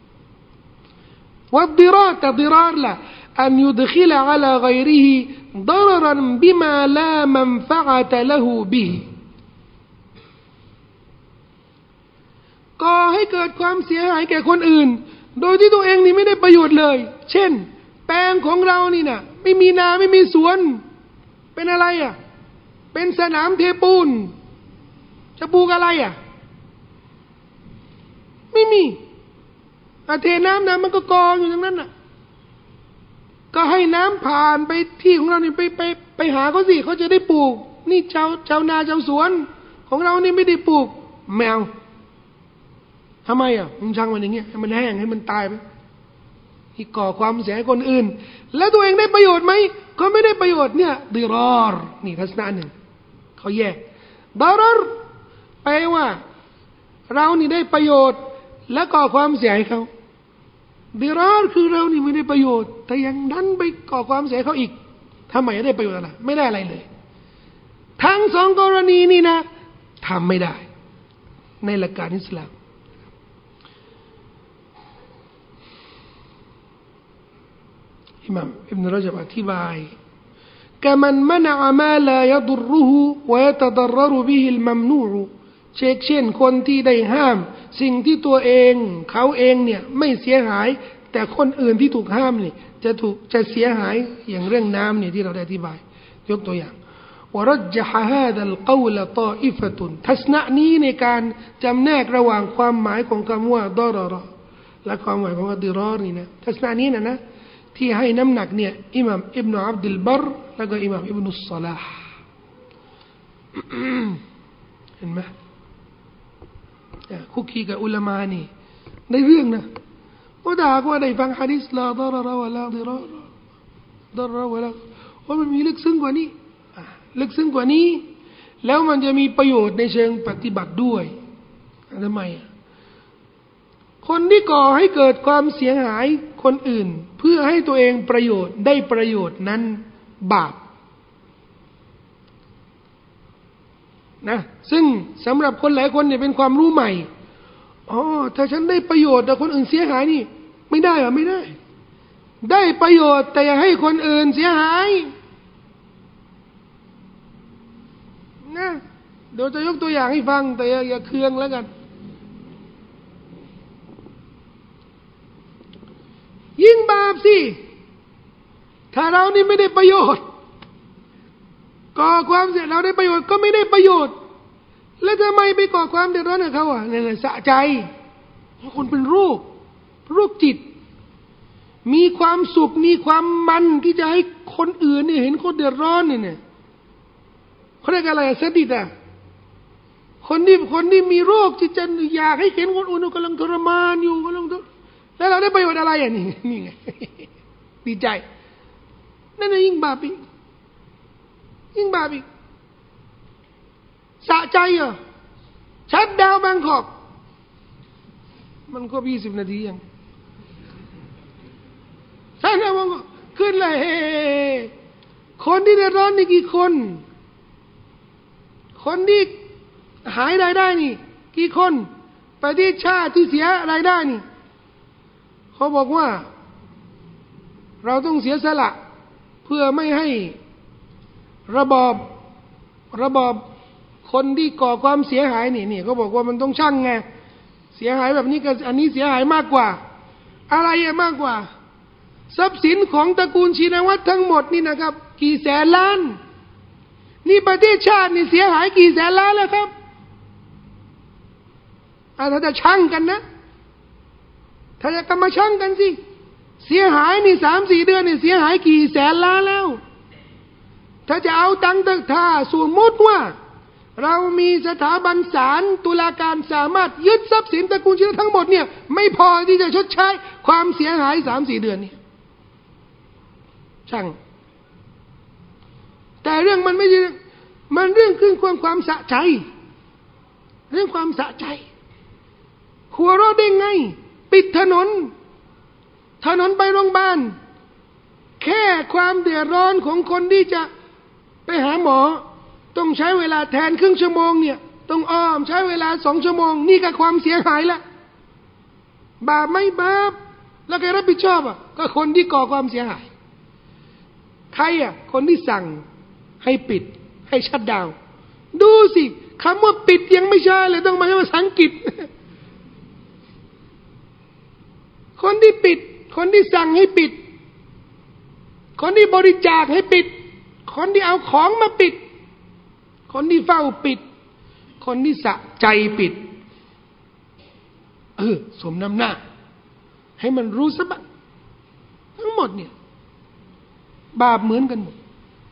วัดดิรารแต่ดิรารล่ะอันยุดขิลอะลาฆอยริฮิดรรันบิมาลามันฟะอะตะละหูบิฮิก่อให้เกิดความเสียหายแก่คนอื่นโดยที่ตัวเองนี่ไม่ได้ประโยชน์เลยเช่นแปลงของเรานี่นะไม่มีนาไม่มีสวนเป็นอะไรอ่ะเป็นสนามเทปูนจะปลูกอะไรอ่ะไม่มีอาเทน้ำน้ำมันก็กองอยู่ตรงนั้นน่ะก็ให้น้ำผ่านไปที่ของเรานี่ไปไปไปหาเขาสิเขาจะได้ปลูกนี่ชาวชาวนาชาวสวนของเรานี่ไม่ได้ปลูกแมวทำไมอ่ะมึงช่างมันอย่างเงี้ยให้มันแห้งให้มันตายไปที่ก่อความเสียให้คนอื่นแล้วตัวเองได้ประโยชน์ไหมก็ไม่ได้ประโยชน์เนี่ยดิรารนี่ทัศนะหนึ่งเขาแยกดารารแปลว่าเรานี่ได้ประโยชน์และก่อความเสียให้เขาดิรารคือเรานี่ไม่ได้ประโยชน์แต่ยังดันไปก่อความเสียเขาอีกททำไมได้ประโยชน์อะไรไม่ได้อะไรเลยทั้งสองกรณีนี่นะทำไม่ได้ในหลักการอิสลามอิหม่ามอิบนุรจบอธิบายكمن منع ما لا يضره ويتضرر به الممنوع เช่นเช่นคนที่ได้ห้ามสิ่งที่ตัวเองเขาเองเนี่ยไม่เสียหายแต่คนอื่นที่ถูกห้ามนี่จะถูกจะเสียหายอย่างเรื่องน้ำเนี่ยที่เราได้อธิบายยกตัวอย่างورجح هذا القول طائفة ทัศนะนี้ในการจำแนกระหว่างความหมายของคำว่าดอรอและความหมายของดิรอรนี่นะทัศนะนี้นะนะที่ให้น้ำหนักเนี่ยอิหม่ามอิบนุอับดุลบัรแล้วก็อิหม่ามอิบนุศอลาห์เห็นไหมคุกคีกับอุลามะนี่ได้เรื่องนะว่าถ้าหากว่าได้ฟังหะดีษลาดอรอวะลาดิรอรดอรอวะลาว่ามันมีลึกซึ้งกว่านี้ลึกซึ้งกว่านี้แล้วมันจะมีประโยชน์ในเชิงปฏิบัติด้วยทำไมคนที่ก่อให้เกิดความเสียหายคนอื่นเพื่อให้ตัวเองประโยชน์ได้ประโยชน์นั้นบาปนะซึ่งสำหรับคนหลายคนเนี่ยเป็นความรู้ใหม่อ๋อถ้าฉันได้ประโยชน์แต่คนอื่นเสียหายนี่ไม่ได้หรอไม่ได้ได้ประโยชน์แต่อย่าให้คนอื่นเสียหายนะเดี๋ยวจะยกตัวอย่างให้ฟังแต่อย่าอย่าเคืองแล้วกันยิ่งบาปสิถ้าเรานี่ไม่ได้ประโยชน์ก่อความเสียเราได้ประโยชน์ก็ไม่ได้ประโยชน์แล้วทำไมไปก่อความเดือดร้อนให้เขาอ่ะเนี่ยสะใจคนเป็นโรคโรคจิตมีความสุขมีความมันที่จะให้คนอื่นเนี่ยเห็นคนเดือดร้อนเนี่ยเขาเรียกอะไรเสดิดอ่ะคนที่คนที่มีโรคจิตใจอยากให้เห็นคนอื่นกำลังทรมานอยู่กำลังแล้วเราได้ประโยชน์อะไรอ่ะนี่นี่ไงดีใจนั่นน่ะยิ่งบาปอีกยิ่งบาปอีกสะใจอ่ะชัดดาวแบงคอกมันก็ยี่สิบนาทียังใช่ไหมว่าขึ้นเลยคนที่ได้ร้อนนี่กี่คนคนที่หายรายได้นี่กี่คนประเทศชาติที่เสียรายได้นี่เขาบอกว่าเราต้องเสียสละเพื่อไม่ให้ระบอบระบอบคนที่ก่อความเสียหายนี่นี่เขาบอกว่ามันต้องชั่งไงเสียหายแบบนี้กับอันนี้เสียหายมากกว่าอะไรมากกว่าทรัพย์สินของตระกูลชินวัตรทั้งหมดนี่นะครับกี่แสนล้านนี่ประเทศชาตินี่เสียหายกี่แสนล้านแล้วครับอาถ้าจะชั่งกันนะถ้าจะกำมาชั่งกันสิเสียหายนี่สามสี่เดือนนี่เสียหายกี่แสนล้านแล้วถ้าจะเอาตังค์ถ้าสมมติว่าเรามีสถาบันศาลตุลาการสามารถยึดทรัพย์สินตระกูลชินทั้งหมดเนี่ยไม่พอที่จะชดใช้ความเสียหายสามสี่เดือนนี่ช่างแต่เรื่องมันไม่ใช่มันเรื่องขึ้นความความสะใจเรื่องความสะใจหัวเราะได้ไงปิดถนนถนนไปโรงพยาบาลแค่ความเดือดร้อนของคนที่จะไปหาหมอต้องใช้เวลาแทนครึ่งชั่วโมงเนี่ยต้องอ้อมใช้เวลาสองชั่วโมงนี่ก็ความเสียหายละบาปไม่บาปแล้วใครรับผิดชอบอ่ะก็คนที่ก่อความเสียหายใครอ่ะคนที่สั่งให้ปิดให้ชัตดาวน์ดูสิคำว่าปิดยังไม่ใช่เลยต้องมาใช้ภาษาอังกฤษคนที่ปิดคนที่สั่งให้ปิดคนที่บริจาคให้ปิดคนที่เอาของมาปิดคนที่เฝ้าปิดคนที่สะใจปิดเออสมน้ำหน้าให้มันรู้ซะบ้างทั้งหมดเนี่ยบาปเหมือนกันหมด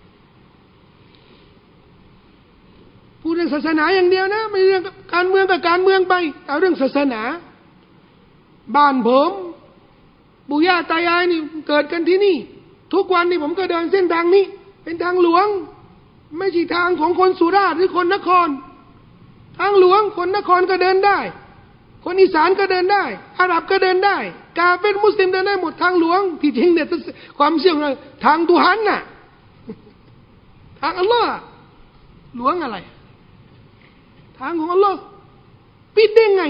พูดเรื่องศาสนาอย่างเดียวนะไม่เรื่องการเมืองกับการเมืองไปเอาเรื่องศาสนาบ้านผมปู่ย่าตายายนี่เกิดกันที่นี่ทุกวันนี่ผมก็เดินเส้นทางนี้เป็นทางหลวงไม่ใช่ทางของคนสุราษฎร์หรือคนนครทางหลวงคนนครก็เดินได้คนอีสานก็เดินได้อาหรับก็เดินได้กาเป็นมุสลิมเดินได้หมดทางหลวงที่จริงเนี่ยความเชื่อของทางตุฮันน่ะทางอัลลอฮ์หลวงอะไรทางของอัลลอฮ์ปิดได้ไง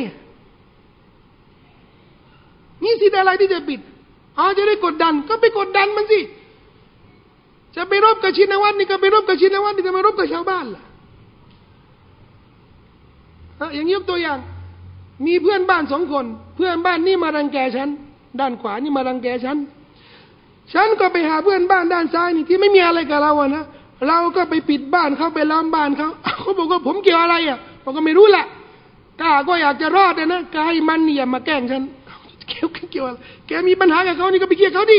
มีสิทธิ์อะไรที่จะปิดอ๋อจะได้กดดันก็ไปกดดันมันสิจะไปรบกับชินวัตรนี่ก็ไปรบกับชินวัตรนี่จะมารบกับชาวบ้านล่ะอย่างนี้ยกตัวอย่างมีเพื่อนบ้านสองคนเพื่อนบ้านนี่มารังแกฉันด้านขวานี่มารังแกฉันฉันก็ไปหาเพื่อนบ้านด้านซ้ายนี่ที่ไม่มีอะไรกับเราอะนะเราก็ไปปิดบ้านเขาไปล้อมบ้านเขาเขาบอกว่าผมเกี่ยวอะไรอ่ะผมก็ไม่รู้แหละกล้าก็อยากจะรอดนะกายมันนี่อย่ามาแกล้งฉันเกี่ยวเกี่ยวอะไรแกมีปัญหากับเขานี่ก็ไปเกี่ยวเขาดิ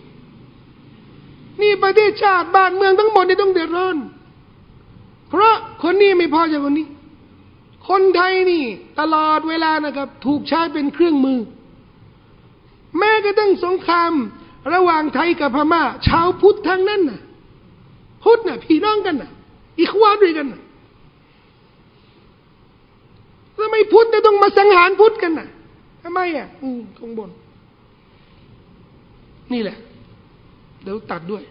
นี่ประเทศชาติบ้านเมืองทั้งหมดนี่ต้องเดือดร้อนเพราะคนนี้ไม่พอใจคนนี้คนไทยนี่ตลอดเวลานะครับถูกใช้เป็นเครื่องมือแม้กระทั่งสงครามระหว่างไทยกับพม่าชาวพุทธทั้งนั้นน่ะพุทธน่ะพี่น้องกันน่ะอิควาด้วยกันน่ะทำไมพุทธต้องมาสังหารพุทธกันน่ะทำไมอ่ะอืมข้างบนนี่แหละเดี๋ยวตัดด้วย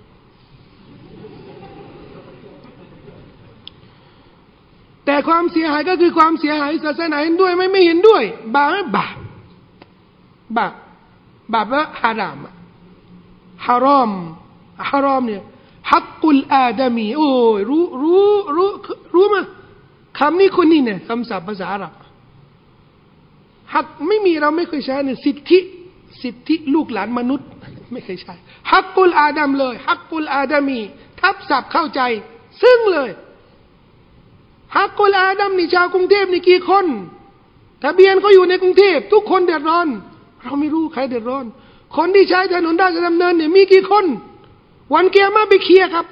แต่ความเสียหายก็คือความเสียหายศาสนาเห็นด้วยไม่ไม่เห็นด้วยบาปไหมบาปบาปบาปว่าฮารามฮารอมฮารอมเนี่ยฮักกุลอาดามีโอ้ยรู้รู้รู้รู้มั้ยคำนี้คนนี้เนี่ยคำศัพท์ภาษาอาหรับฮักไม่มีเราไม่เคยใช้เนี่ยสิทธิสิทธิลูกหลานมนุษย์ไม่เคยใช้ฮักกุลอาดัมเลยฮักกุลอาดามีทับศัพท์เข้าใจซึ่งเลยฮักกุลอาดัมนี่ชาวกรุงเทพนี่กี่คนทะเบียนเขาอยู่ในกรุงเทพทุกคนเดือดร้อนเราไม่รู้ใครเดือดร้อนคนที่ใช้ถนนราชดำเนินเนี่ยมีกี่คนวันเกียร์มาไปเคลียร์ครับ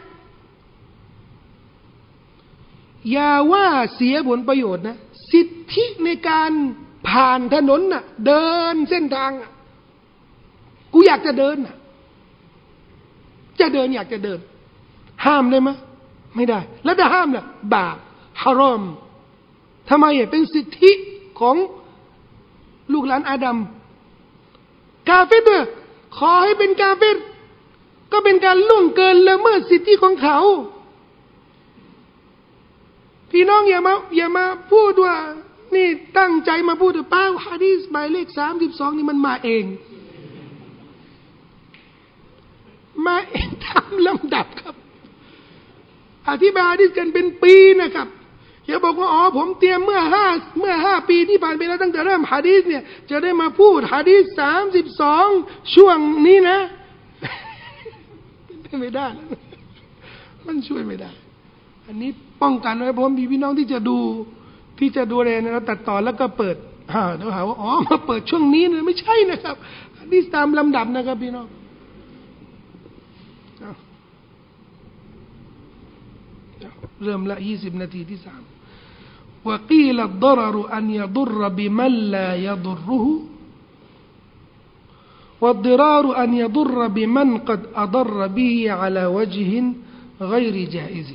อย่าว่าเสียผลประโยชน์นะสิทธิในการผ่านถนนน่ะเดินเส้นทางอ่ะกูอยากจะเดินน่ะจะเดินอยากจะเดินห้ามได้ไหมไม่ได้แล้วถ้าห้ามล่ะบาปฮารอมทำไมอ่ะเป็นสิทธิของลูกหลานอาดัมกาเฟรเนี่ยขอให้เป็นกาเฟรก็เป็นการล่วงเกินละเมิดสิทธิของเขาพี่น้องอย่ามาอย่ามาพูดว่านี่ตั้งใจมาพูดแต่เปล่าหะดีษหมายเลขสามสิบสองนี่มันมาเองมาเองตามลำดับครับอธิบายหะดีษกันเป็นปีนะครับอย่าบอกว่าอ๋อผมเตรียมเมื่อห้าเมื่อห้าปีที่ผ่านไปแล้วตั้งแต่เริ่มหะดีษเนี่ยจะได้มาพูดหะดีษสามสิบสองช่วงนี้นะไม่ได้มันช่วยไม่ได้อันนี้ป้องกันไว้เพราะมีพี่น้องที่จะดูที่จะดูแลนะเราตัดต่อแล้วก็เปิดฮ่าเดี๋ยวหาว่าอ๋อมาเปิดช่วงนี้นะไม่ใช่นะครับอันนี้ตามลำดับนะครับพี่น้องเริ่มละยี่สิบนาทีที่สามوقيل الضرر أن يضر بمن لا يضره والضرار أن يضر بمن قد أضر به على وجه غير جائز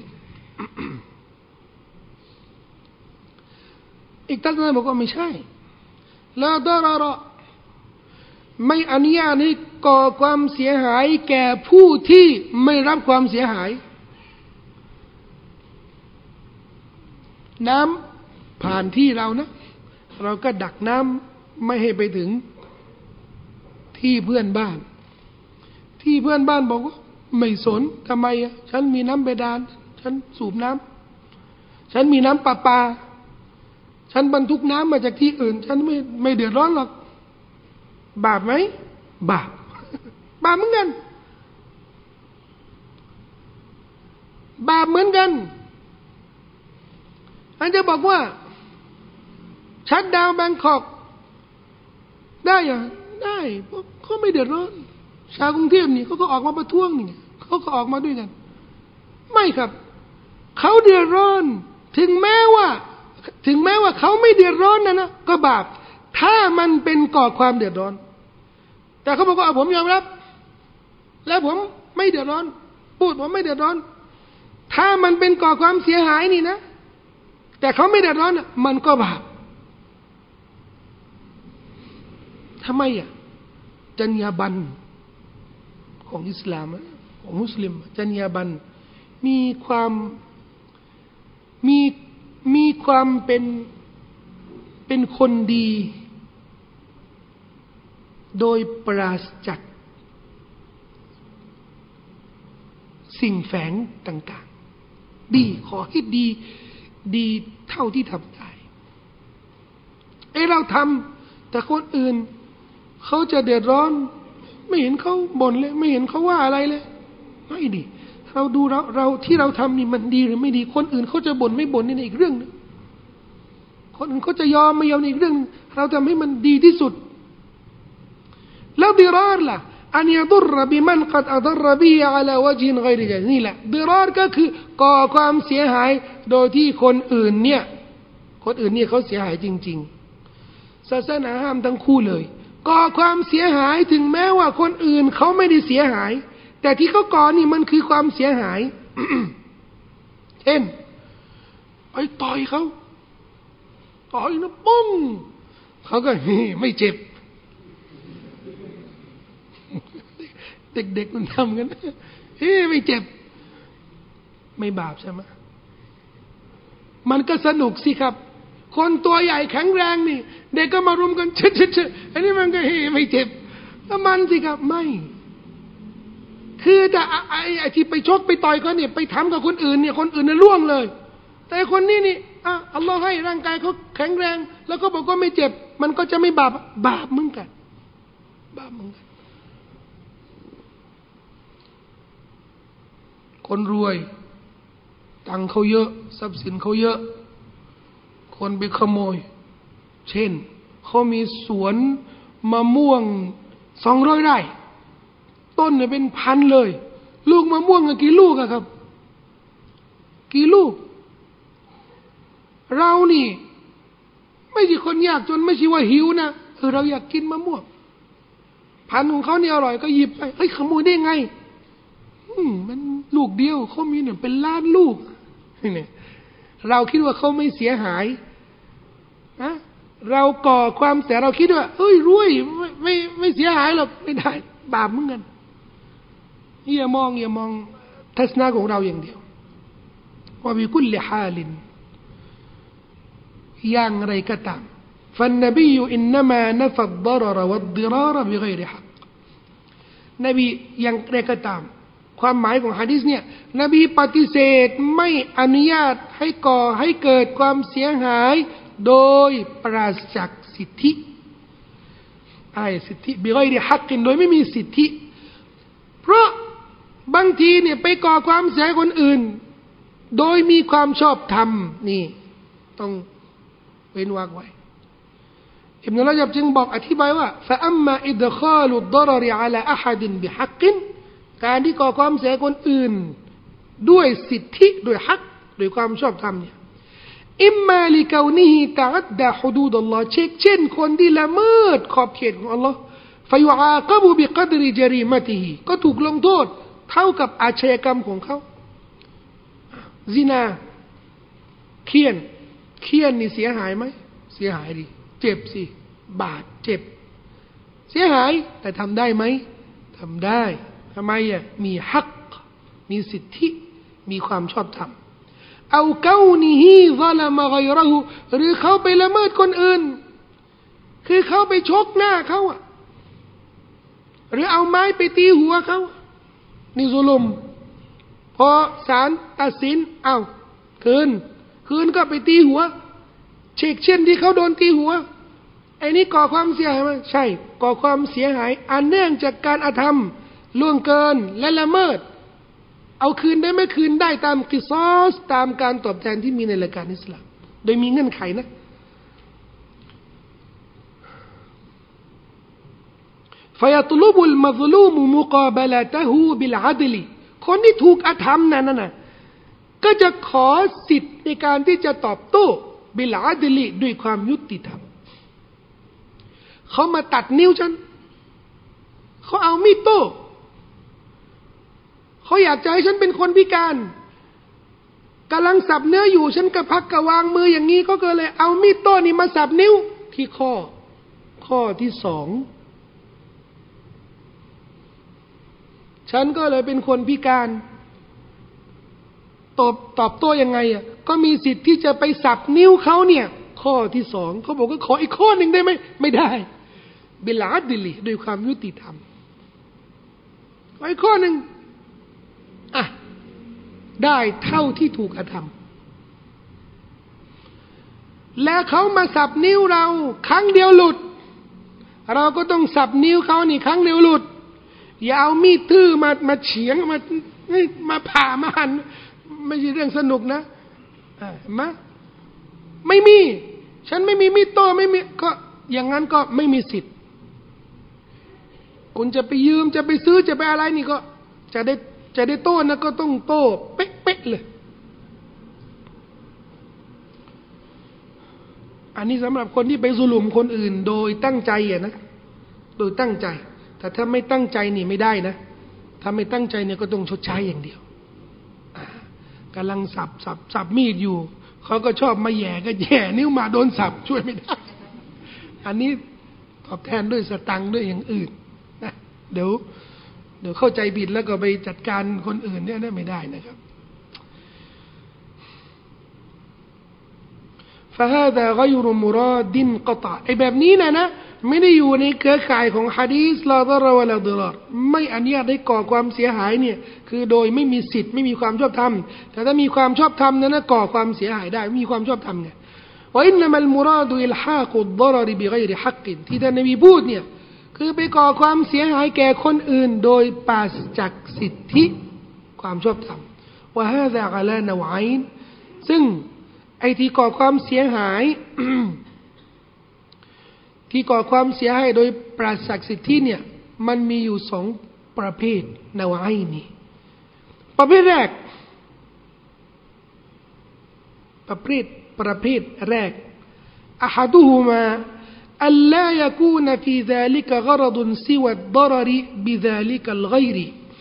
อีกท่านนึงบอกว่าไม่ใช่ลาดารารไม่อนุญาตให้ก่อความเสียหายแก่ผู้ที่ไม่รับความเสียหายน้ำผ่านที่เรานะเราก็ดักน้ำไม่ให้ไปถึงที่เพื่อนบ้านที่เพื่อนบ้านบอกว่าไม่สนทำไมอ่ะฉันมีน้ำบาดาลฉันสูบน้ำฉันมีน้ำประปาฉันบรรทุกน้ำมาจากที่อื่นฉันไม่ไม่เดือดร้อนหรอกบาปไหมบาปบาปเหมือนกันบาปเหมือนกันอันจะบอกว่าชัดดาวน์แบงคอกได้เหรอได้เพราะเขาไม่เดือดร้อนชาวกรุงเทพนี่เขาก็ออกมาประท้วงนี่เขาก็ออกมาด้วยกันไม่ครับเขาเดือดร้อนถึงแม้ว่าถึงแม้ว่าเขาไม่เดือดร้อนนะนะก็บาปถ้ามันเป็นก่อความเดือดร้อนแต่เขาบอกว่าผมยอมรับแล้วผมไม่เดือดร้อนพูดผมไม่เดือดร้อนถ้ามันเป็นก่อความเสียหายนี่นะแต่เขาไม่เดือดร้อนนะมันก็บาปทำไมอ่ะจรรยาบรรณของอิสลามของมุสลิมจรรยาบรรณมีความมีมีความเป็นเป็นคนดีโดยปราศจากสิ่งแฝงต่างๆดีขอให้ดีดีเท่าที่ทำได้ไอ้เราทำแต่คนอื่นเขาจะเดือดร้อนไม่เห็นเขาบ่นเลยไม่เห็นเขาว่าอะไรเลยไม่ดีเราดูเราเราที่เราทำนี่มันดีหรือไม่ดีคนอื่นเขาจะบ่นไม่บ่นนี่อีกเรื่องนึงคนอื่นเขาจะยอมไม่ยอมนี่อีกเรื่องนึงเราทำให้มันดีที่สุดแล้วดิรารล่ะอันยะดุรบิมันกัดอัดรบีอะลาวะจินไกรจานี่แหละดิรารก็คือก่อความเสียหายโดยที่คนอื่นเนี่ยคนอื่นเนี่ยเขาเสียหายจริงๆศาสนาห้ามทั้งคู่เลยก่อความเสียหายถึงแม้ว่าคนอื่นเขาไม่ได้เสียหายแต่ที่เขาก่อนี่มันคือความเสียหาย เช่นไปต่อยเขาต่อยนะปุ้งเขาก็ไม่เจ็บเด็กๆมันทำกันเฮ้ไม่เจ็บไม่บาปใช่ไหมมันก็สนุกสิครับคนตัวใหญ่แข็งแรงนี่เด็กก็มารุมกันเชิดเชิดเชิดอันนี้มันก็เฮ้ไม่เจ็บแล้วมันสิครับไม่คือแต่ไอ้ไอ้ที่ไปชกไปต่อยเขาเนี่ยไปทำกับคนอื่นเนี่ยคนอื่นน่ะล่วงเลยแต่คนนี้นี่อ่ะอัลลอฮ์ให้ร่างกายเขาแข็งแรงแล้วก็บอกว่าไม่เจ็บมันก็จะไม่บาปบาปเหมือนกันบาปเหมือนกันคนรวยตังเขาเยอะทรัพย์สินเขาเยอะคนไปขโมยเช่นเขามีสวนมะม่วงสองร้อยไร่ต้นเนี่ยเป็นพันเลยลูกมะม่วงกี่ลูกอะครับกี่ลูกเรานี่ไม่ใช่คนยากจนไม่ใช่ว่าหิวนะเออเราอยากกินมะม่วงพันธุ์ของเขาเนี่ยอร่อยก็หยิบไปเฮ้ยขโมยได้ไงอืมมันลูกเดียวเขามีเนี่ยเป็นล้านลูกเนี่ยเราคิดว่าเขาไม่เสียหายนะเราก่อความแต่เราคิดว่าเฮ้ยรวยไม่ไม่ไม่เสียหายหรอกไม่ได้บาปเหมือนกันอย่ามองอย่ามองทัศนะของเราอย่างเดียวว่าบิคุลลิฮาลินอย่างไรก็ตามฟันนบีอินนามานะฟัดดรรวัดดิรารบิฆอยริฮักนบีอย่างไรก็ตามความหมายของหะดีษเนี่ยนบีปฏิเสธไม่อนุญาตให้ก่อให้เกิดความเสียหายโดยปราศจากสิทธิไอ้สิทธิบิฆอยริฮักกินโดยไม่มีสิทธิเพราะบางทีเนี่ยไปก่อความเสียหายคนอื่นโดยมีความชอบธรรมนี่ต้องเว้นวรรคไว้อิบนุรญับจึงบอกอธิบายว่าฟะอัมมาอิดคาลุดรรอะลาอะฮัดบิฮักกินการที่ก่อความเสียหายคนอื่นด้วยสิทธิด้วยฮักด้วยความชอบธรรมเนี่ยอิมมาลิกาวนิฮิตะอัดดะฮุดูดอัลลอฮ์เช่นเช่นคนที่ละเมิดขอบเขตของอัลลอฮ์ฟะยุอาฆบุบิกัดริจรีมะติฮิก็ถูกลงโทษเท่ากับอาชญากรรมของเขาซินาเคี่ยนเคี่ยนนี่เสียหายไหมเสียหายดิเจ็บสิบาดเจ็บเสียหายแต่ทำได้ไหมทำได้ทำไมอ่ะมีฮักมีสิทธิมีความชอบธรรมเอาเกานิฮีซะลามะฆอยเราะฮูหรือเขาไปละเมิดคนอื่นคือเขาไปชกหน้าเขาอ่ะหรือเอาไม้ไปตีหัวเขานี่ซุลุมพอศาลตัดสินเอาคืนคืนก็ไปตีหัวเช่นเช่นที่เขาโดนตีหัวไอ้นี่ก่อความเสียหายไหมใช่ก่อความเสียหายอันเนื่องจากการอาธรรมล่วงเกินและละเมิดเอาคืนได้ไม่คืนได้ตามกิซอสตามการตอบแทนที่มีในหลักการอิสลามโดยมีเงื่อนไขนะفيطلب المظلوم مقابلته بالعدل คนที่ถูกอาธรรมนั้นน่ะก็จะขอสิทธิ์ในการที่จะตอบโต้บิลอาดลิด้วยความยุติธรรมเขามาตัดนิ้วฉันเขาเอามีดโต้เขาอยากจะให้ฉันเป็นคนพิการกำลังสับเนื้ออยู่ฉันก็พักกะวางมืออย่างนี้ก็เลยเอามีดโต้นี่มาสับนิ้วที่ข้อข้อที่สองฉันก็เลยเป็นคนพิการตอบตอบโต้ยังไงอ่ะก็มีสิทธิ์ที่จะไปสับนิ้วเขาเนี่ยข้อที่สองเขาบอกว่าขออีกข้อหนึ่งได้ไหมไม่ได้บิลอาดิลิด้วยความยุติธรรมขออีกข้อหนึ่งอ่ะได้เท่าที่ถูกกระทำและเขามาสับนิ้วเราครั้งเดียวหลุดเราก็ต้องสับนิ้วเขานี่ครั้งเดียวหลุดอย่าเอามีดทื่อมามาเฉียงมามาผ่ามาหั่นไม่ใช่เรื่องสนุกนะอ่ามาไม่มีฉันไม่มีมีดโต้ไม่มีก็อย่างนั้นก็ไม่มีสิทธิ์คุณจะไปยืมจะไปซื้อจะไปอะไรนี่ก็จะได้จะได้โต้นะก็ต้องโต้เป๊ะๆเลยอันนี้สำหรับคนที่ไปซุลุมคนอื่นโดยตั้งใจอ่ะนะโดยตั้งใจแต่ถ้าไม่ตั้งใจนี่ไม่ได้นะถ้าไม่ตั้งใจเนี่ยก็ต้องชดใช้อย่างเดียวกำลังสับสับสับมีดอยู่เขาก็ชอบมาแย่ก็แย่นิ้วมาโดนสับช่วยไม่ได้อันนี้ตอบแทนด้วยสตังค์ด้วยอย่างอื่นนะเดี๋ยวเดี๋ยวเข้าใจผิดแล้วก็ไปจัดการคนอื่นเนี่ยนะไม่ได้นะครับفهذا غير مراد قطع ไอ้แบบนี้นะนะไม่ได้อยู่ในเครือข่ายของหะดีษลาฎอรวะลาฎิรารไม่อนุญาตให้ก่อความเสียหายเนี่ยคือโดยไม่มีสิทธิ์ไม่มีความชอบธรรมแต่ถ้ามีความชอบธรรมนั้นนะก่อความเสียหายได้มีความชอบธรรมไงว่าอินนัมัลมุราดุอิลฮากุฎฎรรบิฆอยริฮักกินที่ท่านนบีพูดเนี่ยคือไปก่อความเสียหายแก่คนอื่นโดยปราศจากสิทธิความชอบธรรมว่าฮาซาอะลานวะอินซึ่งไอ้ที่ก่อความเสียหาย ที่ก่อความเสียหายโดยปราศจากสิทธิเนี่ยมันมีอยู่สองประเภทนวะอินนี่ประเภทแรกประเภทประเภทแรกอะฮัดุฮุมาอัลลายักูนฟีซาลิกกรฎซิวะฎรรบิซาลิกัลฆอยร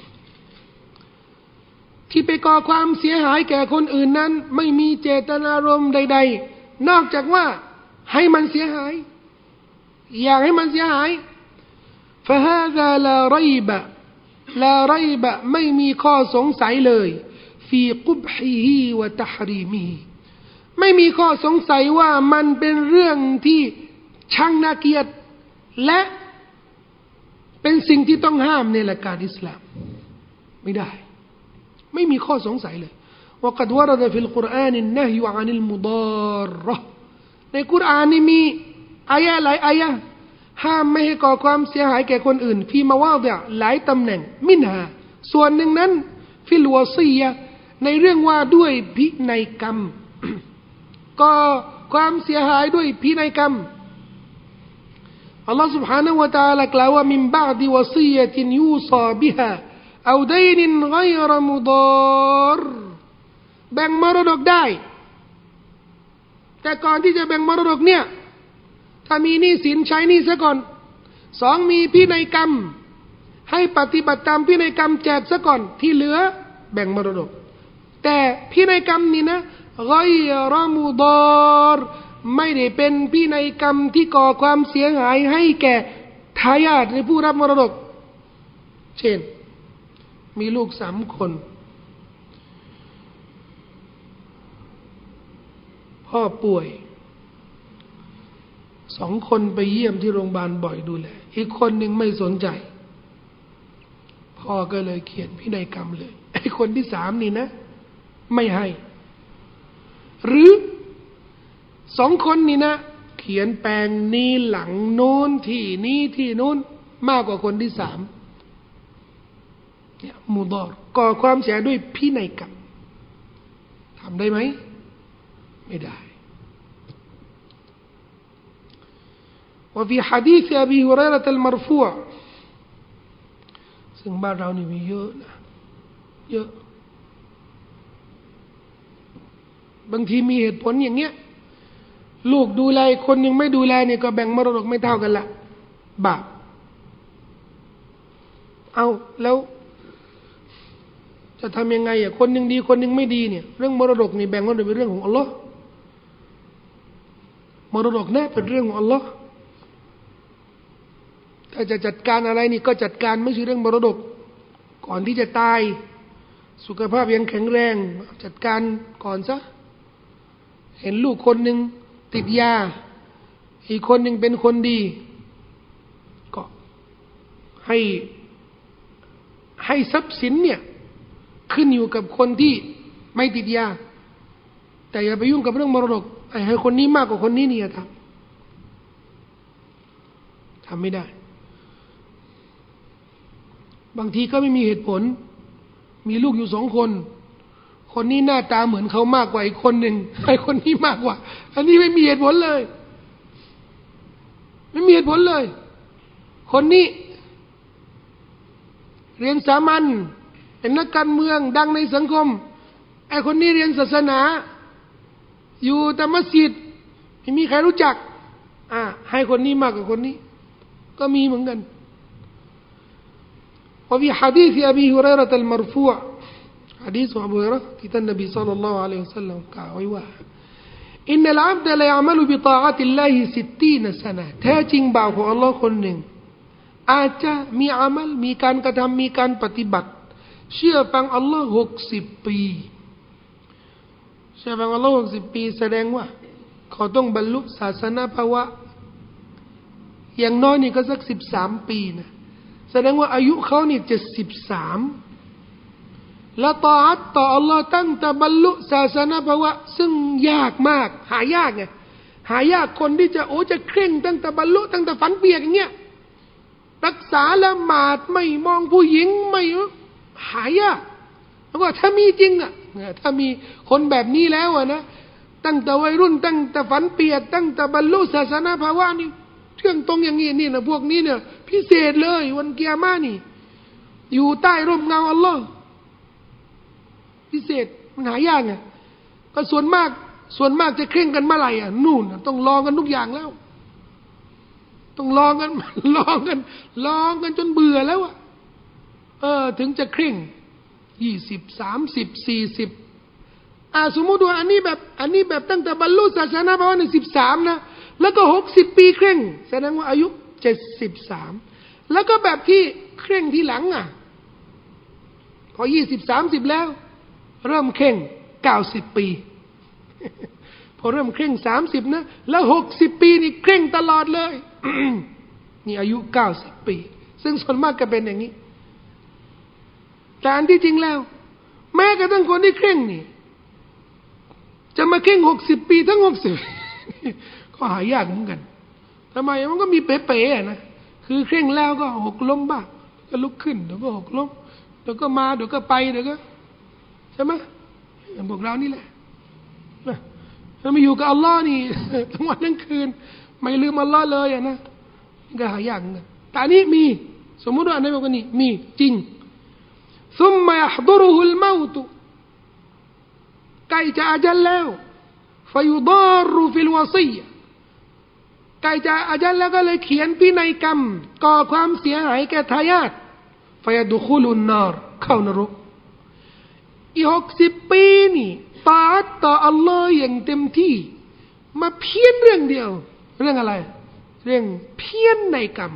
ที่ไปก่อความเสียหายแก่คนอื่นนั้นไม่มีเจตนารมณ์ใดๆนอกจากว่าให้มันเสียหายอยากให้มันเสียหาย فهذا لا ريب لا ريب ไม่มีข้อสงสัยเลย في قبحه وتحريمه ไม่มีข้อสงสัยว่ามันเป็นเรื่องที่ช่างน่าเกลียดและเป็นสิ่งที่ต้องห้ามในหลักการอิสลามไม่ได้ไม่มีข้อสงสัยเลย وقد ورد في القرآن النهي عن المضارة ในกุรอานนี่มีอายะหลายอายะห้ามไม่ให้ก่อความเสียหายแก่คนอื่นฟีมาวาฎิอ์หลายตำแหน่งมินหาส่วนหนึ่งนั้นฟิลวะซียะห์ในเรื่องว่าด้วยพินัยกรรม ก่อความเสียหายด้วยพินัยกรรมอัลลอฮฺ سبحانه และ تعالى กล่าวว่ามินบะอ์ดิวะซียะตินยูซาบิฮาเอาดัยนินฆอยรมุฎาร แบ่งมรดกได้แต่ก่อนที่จะแบ่งมรดกเนี่ยถ้ามีหนี้สินใช้หนี้ซะก่อนสองมีพินัยกรรมให้ปฏิบัติตามพินัยกรรมแจกซะก่อนที่เหลือแบ่งมรดกแต่พินัยกรรมนี่นะฆอยรมุฎารไม่ได้เป็นพินัยกรรมที่ก่อความเสียหายให้แก่ทายาทหรือผู้รับมรดกเช่นมีลูกสามคนพ่อป่วยสองคนไปเยี่ยมที่โรงพยาบาลบ่อยดูแลอีกคนหนึ่งไม่สนใจพ่อก็เลยเขียนพินัยกรรมเลยไอ้คนที่สามนี่นะไม่ให้หรือสองคนนี่นะเขียนแปลงนี้หลังโน้นที่นี้ที่โน้นมากกว่าคนที่สามเนี่ยมุฎอรก่อความเสียด้วยพินัยกรรมทำได้ไหมไม่ได้وفي حديث أبي هريرة المرفوع ซึ่งบ้านเรานี่มีเยอะนะเยอะบางทีมีเหตุผลอย่างเงี้ยลูกดูแลคนยังไม่ดูแลเนี่ยก็แบ่งมรดกไม่เท่ากันละบาปเอาแล้วจะทำยังไงอ่ะคนหนึ่งดีคนหนึ่งไม่ดีเนี่ยเรื่องมรดกนี่แบ่งมรดกเป็นเรื่องของอัลลอฮ์มรดกเนี่ยเป็นเรื่องของอัลลอฮ์ถ้าจะจัดการอะไรนี่ก็จัดการไม่ใช่เรื่องมรดกก่อนที่จะตายสุขภาพยังแข็งแรงจัดการก่อนซะเห็นลูกคนหนึ่งติดยาอีกคนหนึ่งเป็นคนดีก็ให้ให้ทรัพย์สินเนี่ยขึ้นอยู่กับคนที่ไม่ติดยาแต่อย่าไปยุ่งกับเรื่องมรดกให้คนนี้มากกว่าคนนี้นี่อย่าทำทำไม่ได้บางทีก็ไม่มีเหตุผลมีลูกอยู่สองคนคนนี้หน้าตาเหมือนเขามากกว่าอีกคนหนึ่งให้คนนี้มากกว่าอันนี้ไม่มีเหตุผลเลยไม่มีเหตุผลเลยคนนี้เรียนสามัญเป็นนักการเมืองดังในสังคมไอ้คนนี้เรียนศาสนาอยู่แต่มัสยิดไม่มีใครรู้จักอ่าให้คนนี้มากกว่าคนนี้ก็มีเหมือนกันوفي حديث أبي هريرة المرفوع حديث أبو هريرة كتاب النبي صلى الله عليه وسلم قال إن العبد لا يعمل بطاعة الله ستين سنة แท้จริงบ่าวของอัลลอฮ์คนหนึ่งอาจจะมีอามัลมีการกระทำมีการปฏิบัติเชื่อฟังอัลลอฮ์หกสิบปีเชื่อฟังอัลลอฮ์หกสิบปีแสดงว่าเขาต้องบรรลุศาสนาภาวะอย่างน้อยนี่ก็สักสิบสามปีนะแสดงว่าอายุเขานี่เจ็ดสิบสามและตออัตต่ออัลลอฮ์ตั้งแต่บรรลุศาสนาภาวะซึ่งยากมากหายากไงหายากคนที่จะโอ้จะเคร่งตั้งแต่บรรลุตั้งแต่ฝันเปียกอย่างเงี้ยรักษาละหมาดไม่มองผู้หญิงไม่หายากแล้วก็ถ้ามีจริงอ่ะถ้ามีคนแบบนี้แล้วอ่ะนะตั้งแต่วัยรุ่นตั้งแต่ฝันเปียกตั้งแต่บรรลุศาสนาภาวะนี่เรื่องตรงอย่างนี้นี่นะพวกนี้เนี่ยพิเศษเลยวันกิยามะห์นี่อยู่ใต้ร่มเงาอัลลอฮ์พิเศษมันหายากไงก็ส่วนมากส่วนมากจะเคร่งกันเมื่อไหร่อ่ะนู่นต้องลองกันทุกอย่างแล้วต้องลองกันลองกันลองกันจนเบื่อแล้วอ่ะเออถึงจะเคร่งยี่สิบสามสิบสี่สิบอ่าสมมุติว่าอันนี้แบบอันนี้แบบตั้งแต่บรรลุศาสนาภาวะในสิบสามนะแล้วก็หกสิบปีเคร่งแสดงว่าอายุเจ็ดสิบสามแล้วก็แบบที่เคร่งที่หลังอ่ะพอยี่สิบสามสิบแล้วเริ่มเคร่งเก้าสิบปีพอเริ่มเคร่งสามสิบนะแล้วหกสิบปีนี่เคร่งตลอดเลย นี่อายุเก้าสิบปีซึ่งส่วนมากก็เป็นอย่างนี้แต่อันที่จริงแล้วแม้กระทั่งคนที่เคร่งนี่จะมาเคร่งหกสิบปีทั้งหกสิบก็หายากเหมือนกันทำไมมันก็มีเป๋ๆนะคือเคร่งแล้วก็หกล้มบ้างก็ลุกขึ้นเดี๋ยวก็หกล้มเดี๋ยวก็มาเดี๋ยวก็ไปเดี๋ยวก็ใช่ไหมพวกเรานี่แหละถ้าไม่อยู่กับอัลลอฮ์นี่ทั้งวันทั้งคืนไม่ลืมอัลลอฮ์เลยอ่ะนะก็หายากเหมือนกันแต่อันนี้มีสมมติว่าในบอกว่านี่มีจริงซุมมายัฮดุรุฮุลเมาตุใกล้จะอาจัลแล้วฟยุดารุฟิลวาซียะใกล้จะอาจัลแล้วก็เลยเขียนพินัยกรรมก่อความเสียหายแก่ทายาทฟยดุคุลุนนารเข้านรกอีหกสิบปีนี่ตาอัตต่ออัลลอฮ์อย่างเต็มที่มาเพี้ยนเรื่องเดียวเรื่องอะไรเรื่องเพี้ยนในกรรม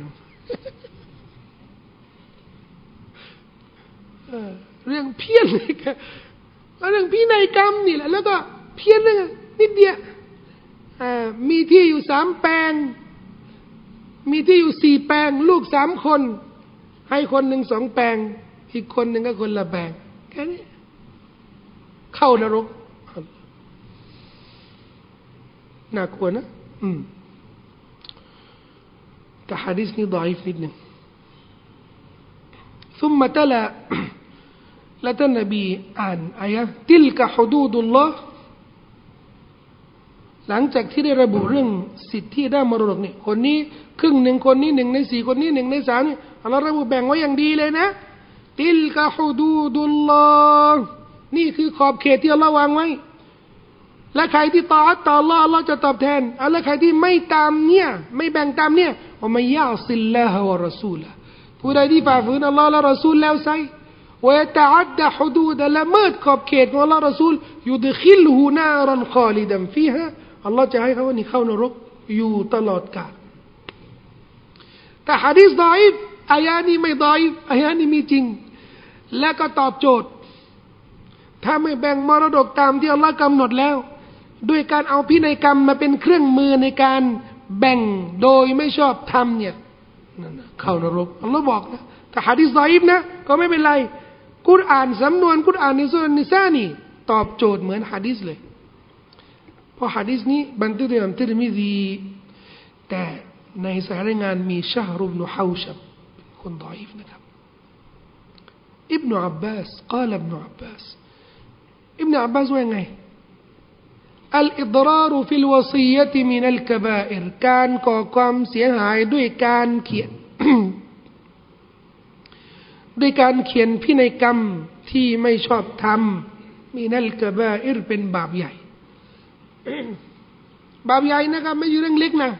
เออเรื่องเพี้ยนในกรรมเรื่องพินัยกรรมนี่แหละแล้วก็เพี้ยนเรื่องนิดเดียวมีที่อยู่สามแปลงมีที่อยู่สี่แปลงลูกสามคนให้คนหนึ่งสองแปลงอีกคนหนึ่งก็คนละแปลงแค่นี้เข้านรกน่ากลัวนะอืมแต่หะดีษนี้ดออีฟนิดหนึ่ง ثم تلا และท่านนบีอ่านอายะห์ติลกะฮุดูดุลลอฮ์หลังจากที่ได้ระบุเรื่องสิทธิด้านมรดกนี่คนนี้ครึ่งหนึ่งคนนี้หนึ่งในสี่คนนี้หนึ่งในสามนี่อัลลอฮ์ระบุแบ่งไว้อย่างดีเลยนะติลกะฮุดูดุลลอฮ์นี่คือขอบเขตที่อัลลอฮ์วางไว้และใครที่ตออัตต่ออัลลอฮ์อัลลอฮ์จะตอบแทนและใครที่ไม่ตามเนี่ยไม่แบ่งตามเนี่ยว่ามัยยะซิลลาฮะวะรอซูละผู้ใดที่ฝ่าฝืนอัลลอฮ์และรอซูลแล้วไซويتعدى حدود ละเมิดขอบเขตของอัลลอฮ์รอซูลยุดขิลฮูนารันคอลิดันฟีฮาอัลลอฮ์จะให้เขานี่เข้านรกอยู่ตลอดกาลแต่หะดีษฎออีฟอายะนี้ไม่ฎออีฟอายะนี้มีจริงและก็ตอบโจทย์ถ้าไม่แบ่งมรดกตามที่อัลลอฮ์กำหนดแล้วด้วยการเอาพินัยกรรมมาเป็นเครื่องมือในการแบ่งโดยไม่ชอบธรรมเนี่ยนั่นนะเข้านรกอัลลอฮ์บอกนะถ้าหะดีษฎออีฟนะก็ไม่เป็นไรกุรอานสำนวนกุรอานในซูเราะห์นิสานี่ตอบโจทย์เหมือนหะดีษเลยเพราะหะดีษนี้บันทึกโดยอิหม่ามติรมิซีแต่ในสายรายงานมีชะฮรุบนุฮาวชับคนฎออีฟนะครับอิบนุอับบาสกล่าวอิบนุอับบาสอิบนุอับบาสว่าไงอัลอิฎรารฟิลวซียะติมินัลกะบาอิรการก่อความเสียหายด้วยการเขียน ด้วยการเขียนพินัยกรรมที่ไม่ชอบธรรมมินัลกะบาอิรเป็นบาปใหญ่ บาปใหญ่นะครับไม่ใช่เรื่องเล็กนะ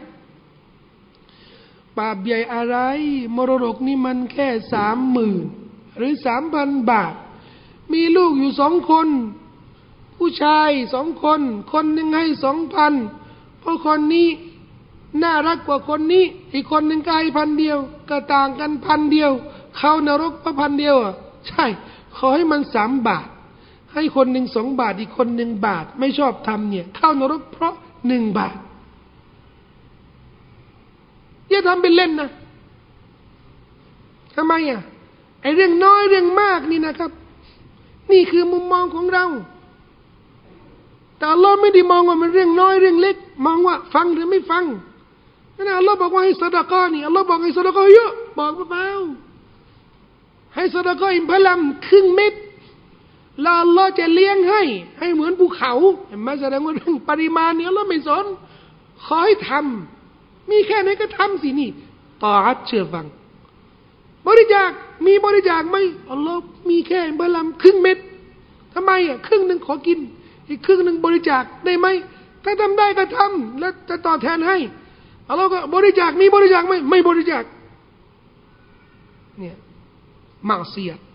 บาปใหญ่อะไรมรดกนี่มันแค่สามหมื่นหรือสามพันบาทมีลูกอยู่สองคนผู้ชายสองคนคนหนึ่งให้สองพันเพราะคนนี้น่ารักกว่าคนนี้อีกคนหนึ่งก็ให้พันเดียวก็ต่างกันพันเดียวเข้านรกเพราะพันเดียวอ่ะใช่ขอให้มันสามบาทให้คนหนึ่งสองบาทอีกคนหนึ่งบาทไม่ชอบทำเนี่ยเข้านรกเพราะหนึ่งบาทอย่าทำเป็นเล่นนะทำไมอ่ะไอ้เรื่องน้อยเรื่องมากนี่นะครับนี่คือมุมมองของเราแต่อัลลอฮ์ไม่ได้มองว่ามันเรื่องน้อยเรื่องเล็กมองว่าฟังหรือไม่ฟังนั่นอัลลอฮ์บอกว่าให้ซะดะกอนี่อัลลอฮ์บอกให้ซะดะกอเยอะบอกเปล่าให้ซะดะกออิมพะลัมครึ่งเม็ดแล้วอัลลอฮ์จะเลี้ยงให้ให้เหมือนภูเขาเห็นไหมแสดงว่าเรื่องปริมาณนี้อัลลอฮ์ไม่สนขอให้ทำมีแค่ไหนก็ทำสินี่ตออัตเชื่อฟังบริจาคมีบริจาคไหมอัลลอฮ์มีแค่อิมพะลัมครึ่งเม็ดทำไมอ่ะครึ่งนึงขอกินอีกครึ่งหนึ่งบริจาคได้ไหมถ้าทำได้ก็ทำแล้วจะตอบแทนให้อัลลอฮ์ก็บริจาคมีบริจาคไหมไม่บริจาคเนี่ยมักเสียด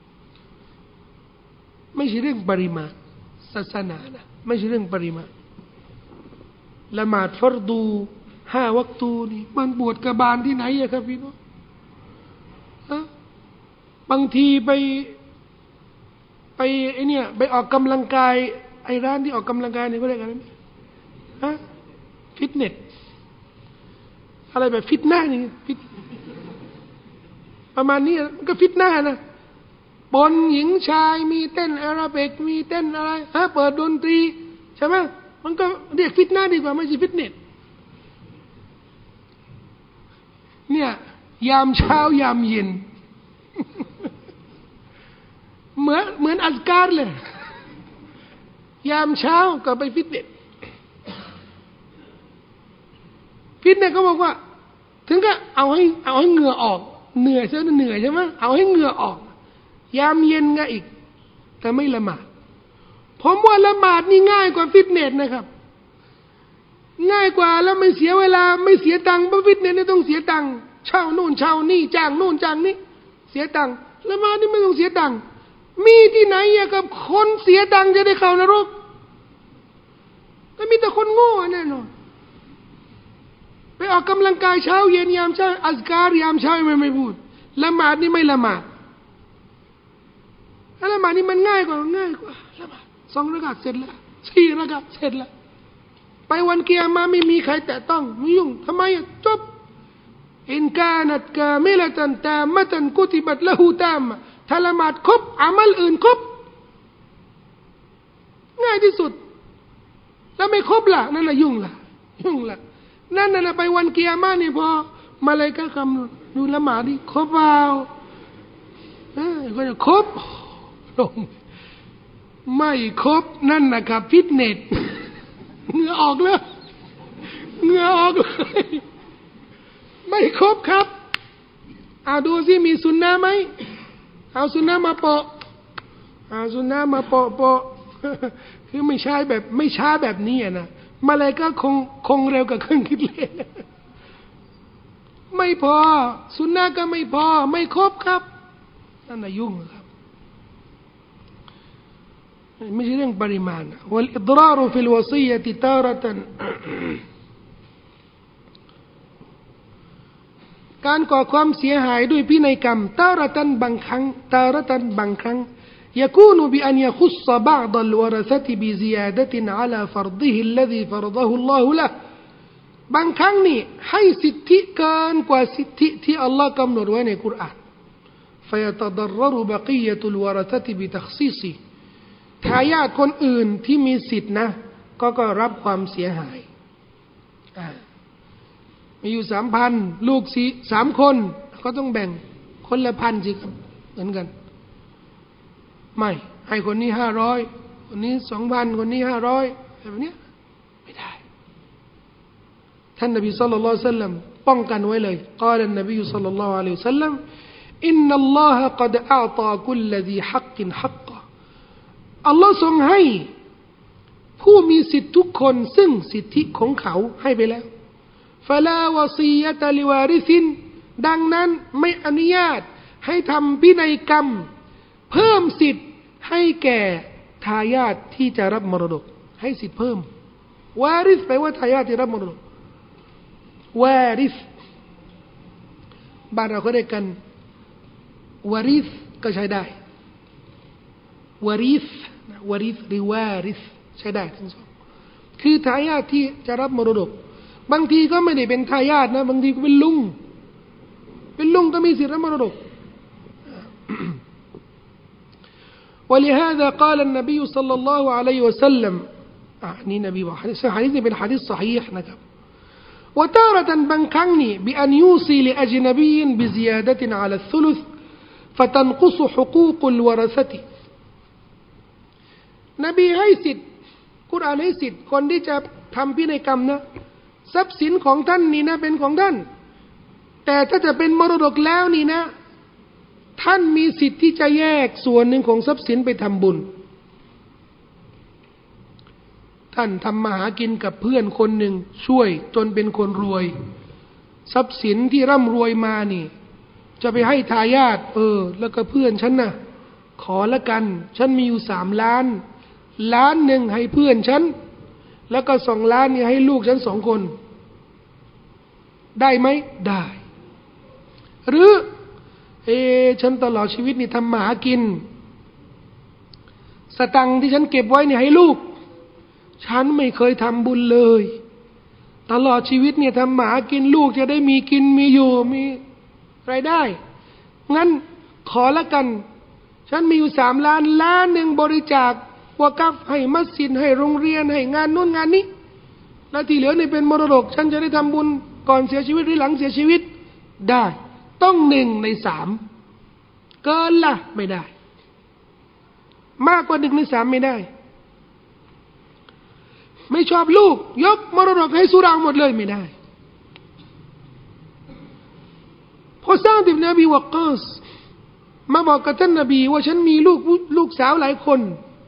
ไม่ใช่เรื่องปริมาณศาสนานะไม่ใช่เรื่องปริมาณละหมาดฟัรดูห้าวักตูนี่มันบวชกบาลที่ไหนอะครับพี่น้องนะบางทีไปไปไอเนี่ยไปออกกำลังกายไอ้ร้านที่ออกกำลังกายนี่ก็เรียกอะไรนะฮะฟิตเนสอะไรแบบฟิตหน้านี่ฟิตประมาณนี้มันก็ฟิตหน้านะบนหญิงชายมีเต้นอาราบิกมีเต้นอะไรฮะเปิดดนตรีใช่ไหมมันก็เรียกฟิตหน้าดีกว่าไม่ใช่ฟิตเนสเนี่ยยามเช้ายามเย็น เหมือนเหมือนอัซการเลยยามเช้าก็ไปฟิตเนสฟิตเนสเขาบอกว่าถึงก็เอาให้เอาให้เหงื่อออกเหนื่อยใช่ไหมเหนื่อยใช่ไหมเอาให้เหงื่อออกยามเย็นก็อีกแต่ไม่ละหมาดผมว่าละหมาดนี่ง่ายกว่าฟิตเนสนะครับง่ายกว่าแล้วไม่เสียเวลาไม่เสียตังค์เพราะฟิตเนสนี่ต้องเสียตังค์เช่านู่นเช่านี่จ้างนู่นจ้างนี่เสียตังค์ละหมาดนี่ไม่ต้องเสียตังค์มีที่ไหนอะกับคนเสียตังค์จะได้เข้านรกแต่มีแต่คนโง่แน่นอนไปออกกำลังกายเช้าเย็นยามเช้าอัซการยามเช้าไม่ไม่พูดละหมาดนี่ไม่ละหมาดแล้วละหมาดนี่มันง่ายกว่าง่ายกว่าละหมาดสองระกาศเสร็จแล้วสี่ระกาศเสร็จแล้วไปวันเกียร์มาไม่มีใครแตะต้องไม่ยุ่งทำไมอะจบอินกานัตกามิละตันตามะตันกุติบัตละหูตามะถ้าละหมาดครบอามัลอื่นครบง่ายที่สุดแล้วไม่ครบล่ะนั่นน่ะยุ่งล่ะยุ่งล่ะนั่นน่ะไปวันเกียร์มานี่พอมาเลยก็คำดูละหมาดดิครบเปล่าเออก็จะครบลงไม่ครบนั่นนะครับฟิตเนสเหงื่อออกแล้วเหงื่อออกเลยไม่ครบครับเอาดูสิมีสุนนะไหมเอาสุนนะมาโปะเอาสุนนะมาโปะโปะคือไม่ใช่แบบไม่ช้าแบบนี้นะมาเลยก็คงคงเร็วกับเครื่องคิดเลขไม่พอสุนนะก็ไม่พอไม่ครบครับนั่นน่ะยุ่งครับไม่ใช่เรื่องปริมาณวัลอิฎรารุฟิลวซียะติตาระตันการก่อความเสียหายด้วยพินัยกรรมตาระตันบางครั้งตาระตันบางครั้ง يكون بأن يخص بعض الورثة بزيادة على فرضه الذي فرضه الله لهบางครั้งนี่ให้สิทธิเกินกว่าสิทธิที่อัลลอฮ์กำหนดไว้ในกุรอาน فيتضرر بقية الورثة بتخصيصه ทายาทคนอื่นที่มีสิทธินะก็ก็รับความเสียหายมีอยู่ สามพัน ลูกสี่ สามคนก็ต้องแบ่งคนละพันสิครับเหมือนกันไม่ให้คนนี้ห้าร้อยคนนี้สองพันคนนี้ห้าร้อยแบบนี้ไม่ได้ท่านนบีศ็อลลัลลอฮุอะลัยฮิวะซัลลัมป้องกันไว้เลยกล่าวนบีศ็อลลัลลอฮุอะลัยฮิวะซัลลัมอินนัลลอฮะกัดอาตาคุลซีฮักกินฮักกะอัลลอฮ์ทรงให้ผู้มีสิทธิทุกคนซึ่งสิทธิของเขาให้ไปแล้วฟะลาวะซียะตะลิวาริซินดังนั้นไม่อนุญาตให้ทำพินัยกรรมเพิ่มสิทธิ์ให้แก่ทายาทที่จะรับมรดกให้สิทธิ์เพิ่มวาริสแปลว่าทายาทที่รับมรดกวาริสบ้านเราก็ได้กันวาริสก็ใช้ได้วาริสวาริสหรือวาริสใช้ได้ทั้งสองคือทายาทที่จะรับมรดกบางทีก็ไม่ได้เป็นทายาทนะบางทีก็เป็นลุงเป็นลุงก็มีสิทธิ์รับมรดกولهذا قال النبي صلى الله عليه وسلمนี่นบีบอกหะดีษนี้เป็นหะดีษศอฮีห์นะครับوتارة بنكني بأن يوصي لأجنبي بزيادة على الثلث فتنقص حقوق الورثة นบีให้สิทธิ์กุรอานให้สิทธิ์คนที่จะทำพินัยกรรมนะทรัพย์สินของท่านนี่นะเป็นของท่านแต่ถ้าจะเป็นมรดกแล้วนี่นะท่านมีสิทธิ์ที่จะแยกส่วนหนึ่งของทรัพย์สินไปทำบุญท่านทำมาหากินกับเพื่อนคนหนึ่งช่วยจนเป็นคนรวยทรัพย์สินที่ร่ำรวยมานี่จะไปให้ทายาทเออแล้วก็เพื่อนฉันนะขอละกันฉันมีอยู่สามล้านล้านหนึ่งให้เพื่อนฉันแล้วก็สองล้านนี่ให้ลูกฉันสองคนได้ไหมได้หรือเอฉันตลอดชีวิตนี่ทำมาหากินสตังค์ที่ฉันเก็บไว้นี่ให้ลูกฉันไม่เคยทำบุญเลยตลอดชีวิตเนี่ยทำมาหากินลูกจะได้มีกินมีอยู่มีรายได้งั้นขอละกันฉันมีอยู่สามล้านล้านหนึ่งบริจาควะกัฟให้มัสยิดให้โรงเรียนให้งานนู้นงานนี้แล้วที่เหลือนี่เป็นมรดกฉันจะได้ทำบุญก่อนเสียชีวิตหรือหลังเสียชีวิตได้ต้องหนึ่งในสามเกินละไม่ได้มากกว่าหนึ่งในสามไม่ได้ไม่ชอบลูกยกมรดกให้สุราหมดเลยไม่ได้พอซาด อิบนุ อบีวักกาสมาบอกกับท่านนบีว่าฉันมีลูกลูกสาวหลายคน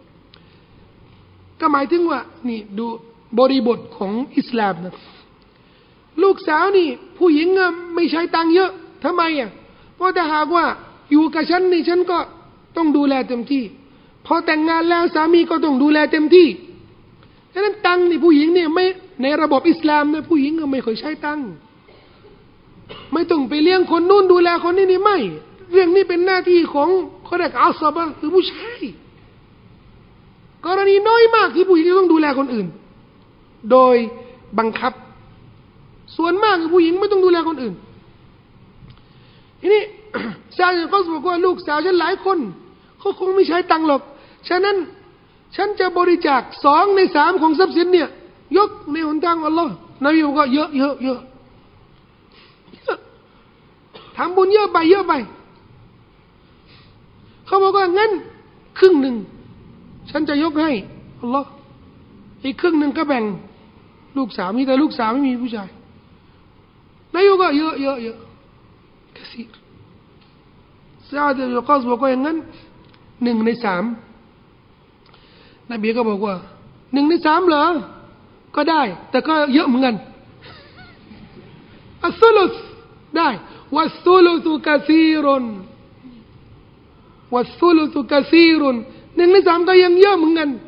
ก็หมายถึงว่านี่ดูบริบทของอิสลามนะลูกสาวนี่ผู้หญิงไม่ใช้ตังค์เยอะทำไมอ่ะเพราะถ้าหากว่าอยู่กับฉันนี่ฉันก็ต้องดูแลเต็มที่พอแต่งงานแล้วสามีก็ต้องดูแลเต็มที่ฉะนั้นตังค์นี่ผู้หญิงเนี่ยไม่ในระบบอิสลามเนี่ยผู้หญิงก็ไม่ค่อยใช้ตังค์ไม่ต้องไปเลี้ยงคนนู้นดูแลคนนี้นี่ไม่เรื่องนี้เป็นหน้าที่ของคนเรียกอัลซะบะคือผู้ชายกรณีน้อยมากที่ผู้หญิงจะต้องดูแลคนอื่นโดยบังคับส่วนมากผู้หญิงไม่ต้องดูแลคนอื่นทีนี้ซาดก็บอกว่าลูกสาวฉันหลายคนเขาคงไม่ใช้ตังค์หรอกฉะนั้นฉันจะบริจาคสองในสามของทรัพย์สินเนี่ยยกในหนทางอัลลอฮ์นบีบอกว่าเยอะเยอะเยอะทำบุญเยอะไปเยอะไปเขาบอกว่างั้นครึ่งหนึ่งฉันจะยกให้อัลลอฮ์อีกครึ่งหนึ่งก็แบ่งลูกสาวมีแต่ลูกสาวไม่มีผู้ชายนายก็เยอะเยอะเยอะกระสีซาด อิบนุ วะกอสบอกว่าอย่างนั้นหนึ่งในสามนบีก็บอกว่าหนึ่งในสามเหรอก็ได้แต่ก็เยอะเหมือนกันอัสซุลุสได้วัสซุลุสุกะซีรุนวัสซุลุสุกะซีรุนหนึ่งในสามก็ยังเยอะเหมือนกัน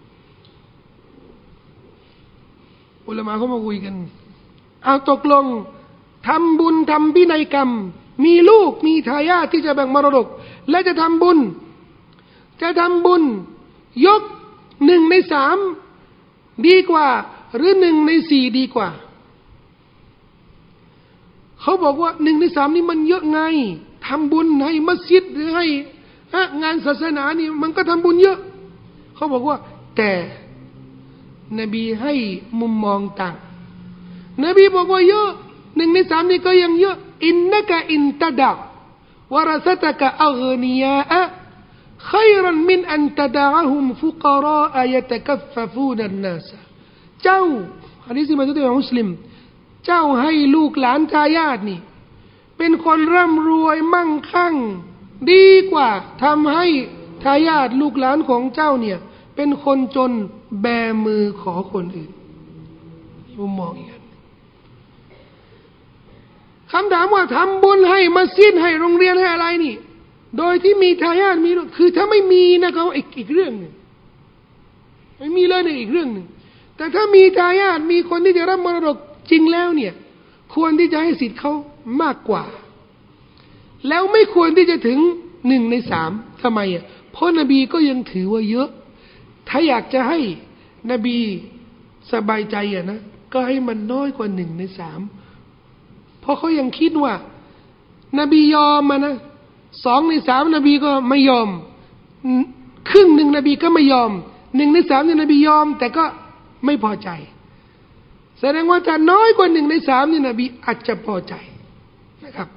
อุลามะเขามาคุยกันเอาตกลงทำบุญทำพินัยกรรมมีลูกมีทายาทที่จะแบ่งมรดกและจะทำบุญจะทำบุญยกหนึ่งในสามดีกว่าหรือหนึ่งในสี่ดีกว่าเขาบอกว่าหนึ่งในสามนี่มันเยอะไงทำบุญให้มัสยิดหรือให้งานศาสนานี่มันก็ทำบุญเยอะเขาบอกว่าแต่นบีให้มุมมองต่างนบีบอกว่าเยอะหนึ่งในสามนี่ก็ยังเยอะอินนะกะอินตะดะวะรสตะกะอัฆนียาอะخيرا من أن تدعهم فقراء يتكففون الناس เจ้าหะดีษมาจากมุสลิมเจ้าให้ลูกหลานทายาทนี่เป็นคนร่ำรวยมั่งคั่งดีกว่าทำให้ทายาทลูกหลานของเจ้าเนี่ยเป็นคนจนแบมือขอคนอื่นมุมมองอย่างนั้นคำถามว่าทำบุญให้มัสยิดให้โรงเรียนให้อะไรนี่โดยที่มีทายาทมีคือถ้าไม่มีนะก็อีกอีกเรื่องหนึ่งไม่มีเลยในอีกเรื่องหนึ่งแต่ถ้ามีทายาทมีคนที่จะรับมรดกจริงแล้วเนี่ยควรที่จะให้สิทธิ์เขามากกว่าแล้วไม่ควรที่จะถึงหนึ่งในสามทำไมอ่ะเพราะนบีก็ยังถือว่าเยอะถ้าอยากจะให้นบีสบายใจอ่ะนะก็ให้มันน้อยกว่าหนึ่งในสามเพราะเขายังคิดว่านบียอมมานะสองในสามนบีก็ไม่ยอมครึ่งหนึ่งนบีก็ไม่ยอมหนึ่งในสามเนี่ยนบียอมแต่ก็ไม่พอใจแสดงว่าถ้าน้อยกว่าหนึ่งในสามนี่นบีอาจจะพอใจนะครับ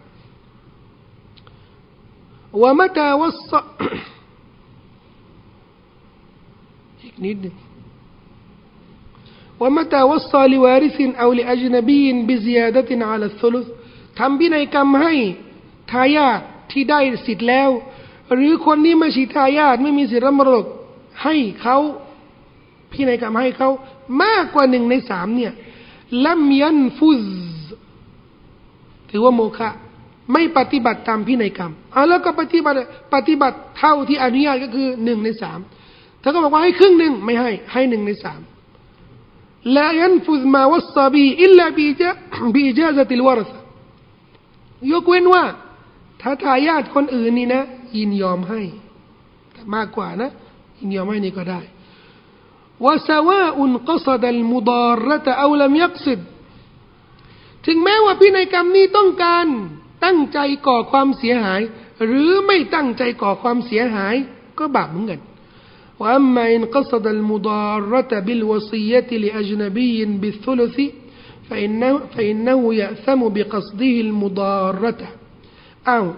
ว่ามัตาวัสอีกนิดหนึ่งว่ามัตาวัสลิวาริสินเอาลิอัจนบีนบิซิยาดะตินอาลัสซุลุสทำพินัยกรรมให้ทายาทที่ได้สิทธิ์แล้วหรือคนนี้ไม่ใช่ทายาทไม่มีสิทธิ์รับมรดกให้เขาพินัยกรรมให้เขามากกว่าหนึ่งในสามเนี่ยลัมยันฟุซถือว่าโมฆะไม่ปฏิบัติตามพินัยกรรมเอาแล้วก็ปฏิบัติปฏิบัติเท่าที่อนุญาตก็คือหนึ่งในสามถ้าก็บอกว่าให้ครึ่งหนึ่งไม่ให้ให้หนึ่งในสามลายันฟุซมาวัสซาบีอิลลาบิจาบิอิจาซะติลวารษะยกเว้นว่าถ้าทายาทคนอื่นนี่นะยินยอมให้มากกว่านะยินยอมให้นี่ก็ได้ว่าสวาอุนกษดัลมุดาระตะเอาลัมยักซิดถึงแม้ว่าพินัยกรรมนี้ต้องการตั้งใจก่อความเสียหายหรือไม่ตั้งใจก่อความเสียหายก็บาปเหมือนกันว่าอัมมาอินกษดัลมุดาระตะบิลวซียะติลิอัจนบีบิลธุลุซิفإنه فإنه يأثم بقصده المضارةอ้าว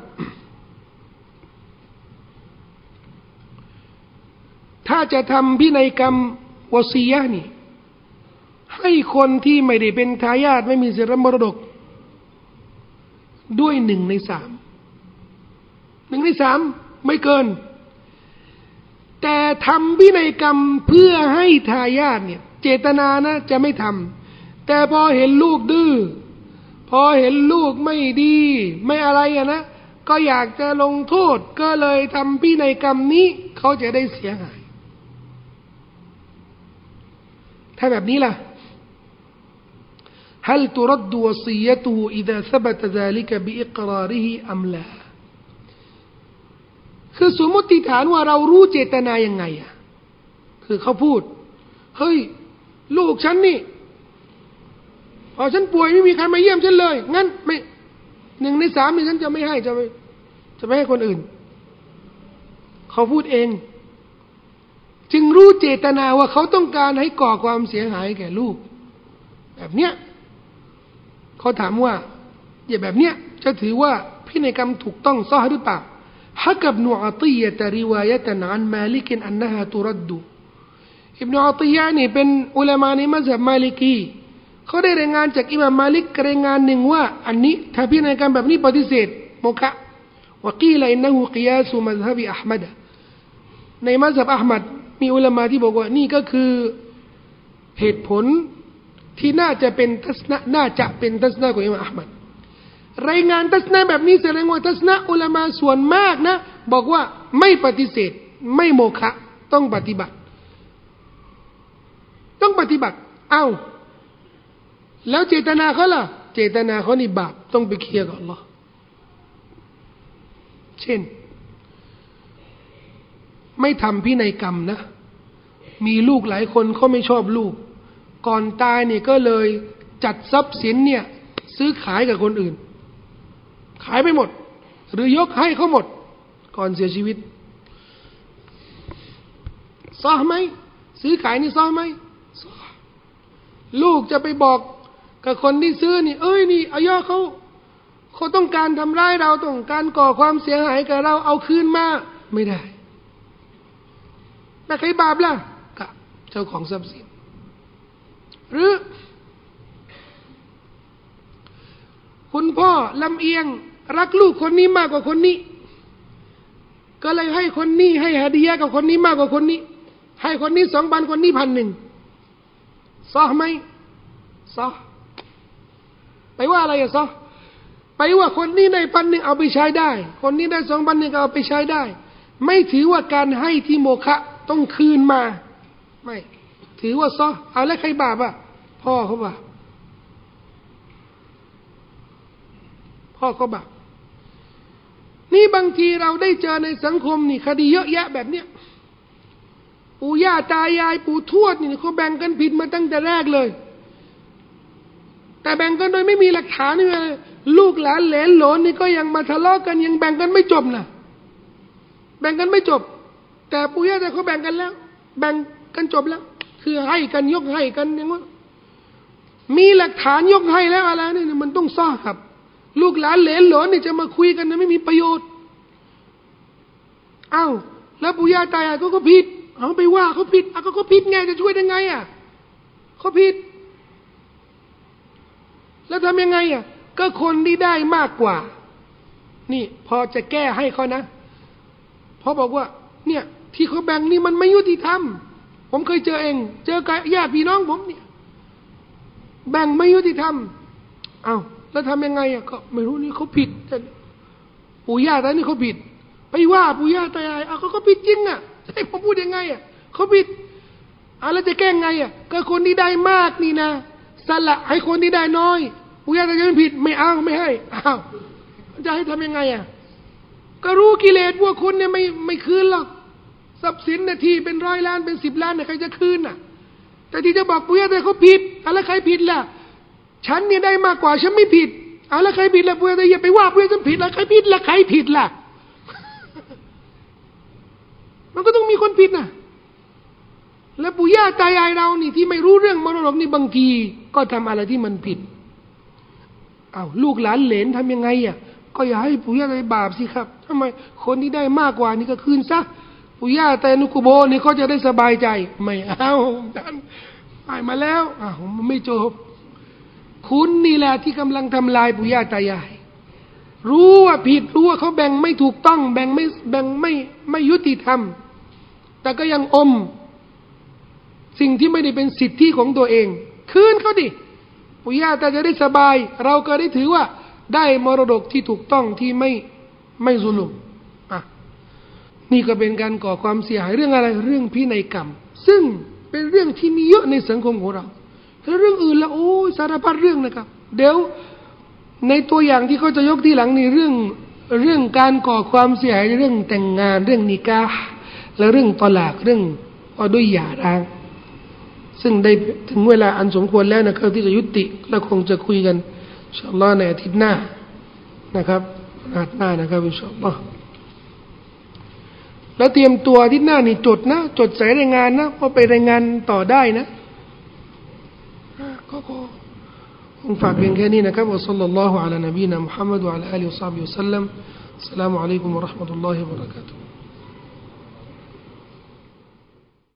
ถ้าจะทำพินัยกรรมวะซียะห์นี่ให้คนที่ไม่ได้เป็นทายาทไม่มีสิทธิมรดกด้วยหนึ่งในสามหนึ่งในสามไม่เกินแต่ทำพินัยกรรมเพื่อให้ทายาทเนี่ยเจตนานะจะไม่ทำแต่พอเห็นลูกดื้อพอเห็นลูกไม่ดีไม่อะไรอะนะก็อยากจะลงโทษก็เลยทำพินัยกรรมนี้เขาจะได้เสียหายถ้าแบบนี้ล่ะ هل ترد وصيته إذا ثبت ذلك بإقراره أم لا คือสมมติฐานว่าเรารู้เจตนายังไงอ่ะคือเขาพูดเฮ้ยลูกฉันนี่พอฉันป่วยไม่มีใครมาเยี่ยมฉันเลยงั้นไม่หนึ่งในสามนี่ฉันจะไม่ให้จะไม่จะไม่ให้คนอื่นเขาพูดเองจึงรู้เจตนาว่าเขาต้องการให้ก่อความเสียหายแก่ลูกแบบเนี้ยเขาถามว่าอย่าแบบเนี้ยจะถือว่าพินัยกรรมถูกต้องซะหรือเปล่าฮักบนุอาติยะตะริวายะตันอันมาลิกอันนะฮะตุรัดดุอิบนุอาติยะนี่เป็นอุลามะในมัซฮับมาลิกีเขาได้รายงานจากอิหม่ามมาลิกรายงานหนึ่งว่าอันนี้ถ้าพินัยกรรมแบบนี้ปฏิเสธโมฆะวะกีลอินนะฮูกิยาสุมัซฮับอะห์มัดในมัซฮับอะห์มัดมีอุลามะที่บอกว่านี่ก็คือเหตุผลที่น่าจะเป็นทัศนะน่าจะเป็นทัศนะของอิหม่ามอะห์มัดรายงานทัศนะแบบนี้แสดงว่าทัศนะอุลามะส่วนมากนะบอกว่าไม่ปฏิเสธไม่โมฆะต้องปฏิบัติต้องปฏิบัติเอ้าแล้วเจตนาเขาล่ะเจตนาเขานี่บาปต้องไปเคลียร์กับอัลเลาะห์เช่นไม่ทำพินัยกรรมนะมีลูกหลายคนเขาไม่ชอบลูกก่อนตายเนี่ยก็เลยจัดทรัพย์สินเนี่ยซื้อขายกับคนอื่นขายไปหมดหรือยกให้เขาหมดก่อนเสียชีวิตซอไหมซื้อขายนี่ซอไหมซอลูกจะไปบอกกับคนที่ซื้อนี่เอ้ยนี่อายะเขาเขาต้องการทำร้ายเราต้องการก่อความเสียหายกับเราเอาคืนมาไม่ได้แต่ใครบาปล่ะกับเจ้าของทรัพย์สินหรือคุณพ่อลำเอียงรักลูกคนนี้มากกว่าคนนี้ก็เลยให้คนนี้ให้หะดียะกับคนนี้มากกว่าคนนี้ให้คนนี้สองพันคนนี้พันหนึ่งซอไหมซอไปว่าอะไรอะซอไปว่าคนนี้ได้พันหนึ่งเอาไปใช้ได้คนนี้ได้สองพันหนึ่งก็เอาไปใช้ได้ไม่ถือว่าการให้ที่โมฆะต้องคืนมาไม่ถือว่าซอเอาแล้วใครบาปอะพ่อเขาบาปพ่อเขาบาปนี่บางทีเราได้เจอในสังคมนี่คดีเยอะแยะแบบเนี้ยปู่ย่าตายายปู่ทวดนี่เขาแบ่งกันผิดมาตั้งแต่แรกเลยแต่แบ่งกันโดยไม่มีหลักฐานนี่ไงลูกหลานเหลนโหลนนี่ก็ยังมาทะเลาะกันยังแบ่งกันไม่จบนะแบ่งกันไม่จบแต่ปู่ย่าตาเขาแบ่งกันแล้วแบ่งกันจบแล้วคือให้กันยกให้กันอย่างว่ามีหลักฐานยกให้แล้วอะไรนี่มันต้องซ่อครับลูกหลานเหลนโหลนนี่จะมาคุยกันนะไม่มีประโยชน์อ้าวแล้วปู่ย่าตายายเขาก็ผิดเอาไปว่าเขาผิดอ่ะก็เขาผิดไงจะช่วยได้ไงอ่ะเขาผิดแล้วทำยังไงอ่ะก็คนที่ได้มากกว่านี่พอจะแก้ให้เขานะเพราะบอกว่าเนี่ยที่เขาแบ่งนี่มันไม่ยุติธรรมผมเคยเจอเองเจอกับญาติพี่น้องผมเนี่ยแบ่งไม่ยุติธรรมอ้าวแล้วทำยังไงอ่ะก็ไม่รู้นี่เขาผิดปู่ย่าตานี่เขาผิดไปว่าปู่ย่าตายายอ่ะเขาก็ผิดจริงอ่ะให้ผมพูดยังไงอ่ะเขาผิดอ่ะแล้วจะแก้ไงอ่ะก็คนที่ได้มากนี่นะสละให้คนที่ได้น้อยปู่ย่าตายายผิดไม่เอาไม่ให้อ้าวจะให้ทำยังไงอ่ะก็รู้กิเลสพวกคุณเนี่ยไม่ไม่คืนหรอกทรัพย์สินนาทีเป็นร้อยล้านเป็นสิบล้านเนี่ยใครจะคืนอ่ะแต่ที่จะบอกปู่ย่าตายายเขาผิดอ่ะแล้วใครผิดล่ะฉันเนี่ยได้มากกว่าฉันไม่ผิดอ่ะแล้วใครผิดล่ะปู่ย่าตายายอย่าไปว่าปู่ย่าตายายผิดล่ะใครผิดล่ะใครผิดล่ะมันก็ต้องมีคนผิดนะและปู่ย่าตายายเรานี่ที่ไม่รู้เรื่องมรดกนี่บางทีก็ทำอะไรที่มันผิดอ้าวลูกหลานเหลนทำยังไงอ่ะก็อย่าให้ปู่ย่าตายายบาปสิครับทำไมคนที่ได้มากกว่านี่ก็คืนซะปู่ย่าตายายนุกุโบนี่เขาจะได้สบายใจไม่เอาท่านไปมาแล้วอ้าวมันไม่จบคุณนี่แหละที่กำลังทำลายปู่ย่าตายายรู้ว่าผิดรู้ว่าเขาแบ่งไม่ถูกต้องแบ่งไม่แบ่งไม่ไม่ยุติธรรมแต่ก็ยังอมสิ่งที่ไม่ได้เป็นสิทธิของตัวเองคืนเขาดิปู่ย่าตาจะได้สบายเราก็ได้ถือว่าได้มรดกที่ถูกต้องที่ไม่ไม่ซุลุมอ่ะนี่ก็เป็นการก่อความเสียหายเรื่องอะไรเรื่องพินัยกรรมซึ่งเป็นเรื่องที่มีเยอะในสังคมของเราแล้วเรื่องอื่นละโอ้สารพัดเรื่องนะครับเดี๋ยวในตัวอย่างที่เขาจะยกที่หลังนี่เรื่องเรื่องการก่อความเสียหายเรื่องแต่งงานเรื่องนิกาห์และเรื่องตอลากเรื่องเอาด้วยหย่าร้างซึ่งได้ถึงเวลาอันสมควรแล้วนะครับที่จะยุติและคงจะคุยกันอินชาอัลลอฮ์ในอาทิตย์หน้านะครับอาทิตย์หน้านะครับอินชาอัลลอฮ์แล้วเตรียมตัวอาทิตย์หน้านี่จดนะจดใส่รายงานนะเพราะไปรายงานต่อได้นะก็คงฝากเพียงแค่นี้นะครับวะศ็อลลัลลอฮุอะลานบีนะมุฮัมมัดวะอะลาอาลิฮิวะศอฮบิวะซัลลัมอัสสลามุอะลัยกุมวะเราะห์มะตุลลอฮิวะบะเราะกาตุฮ์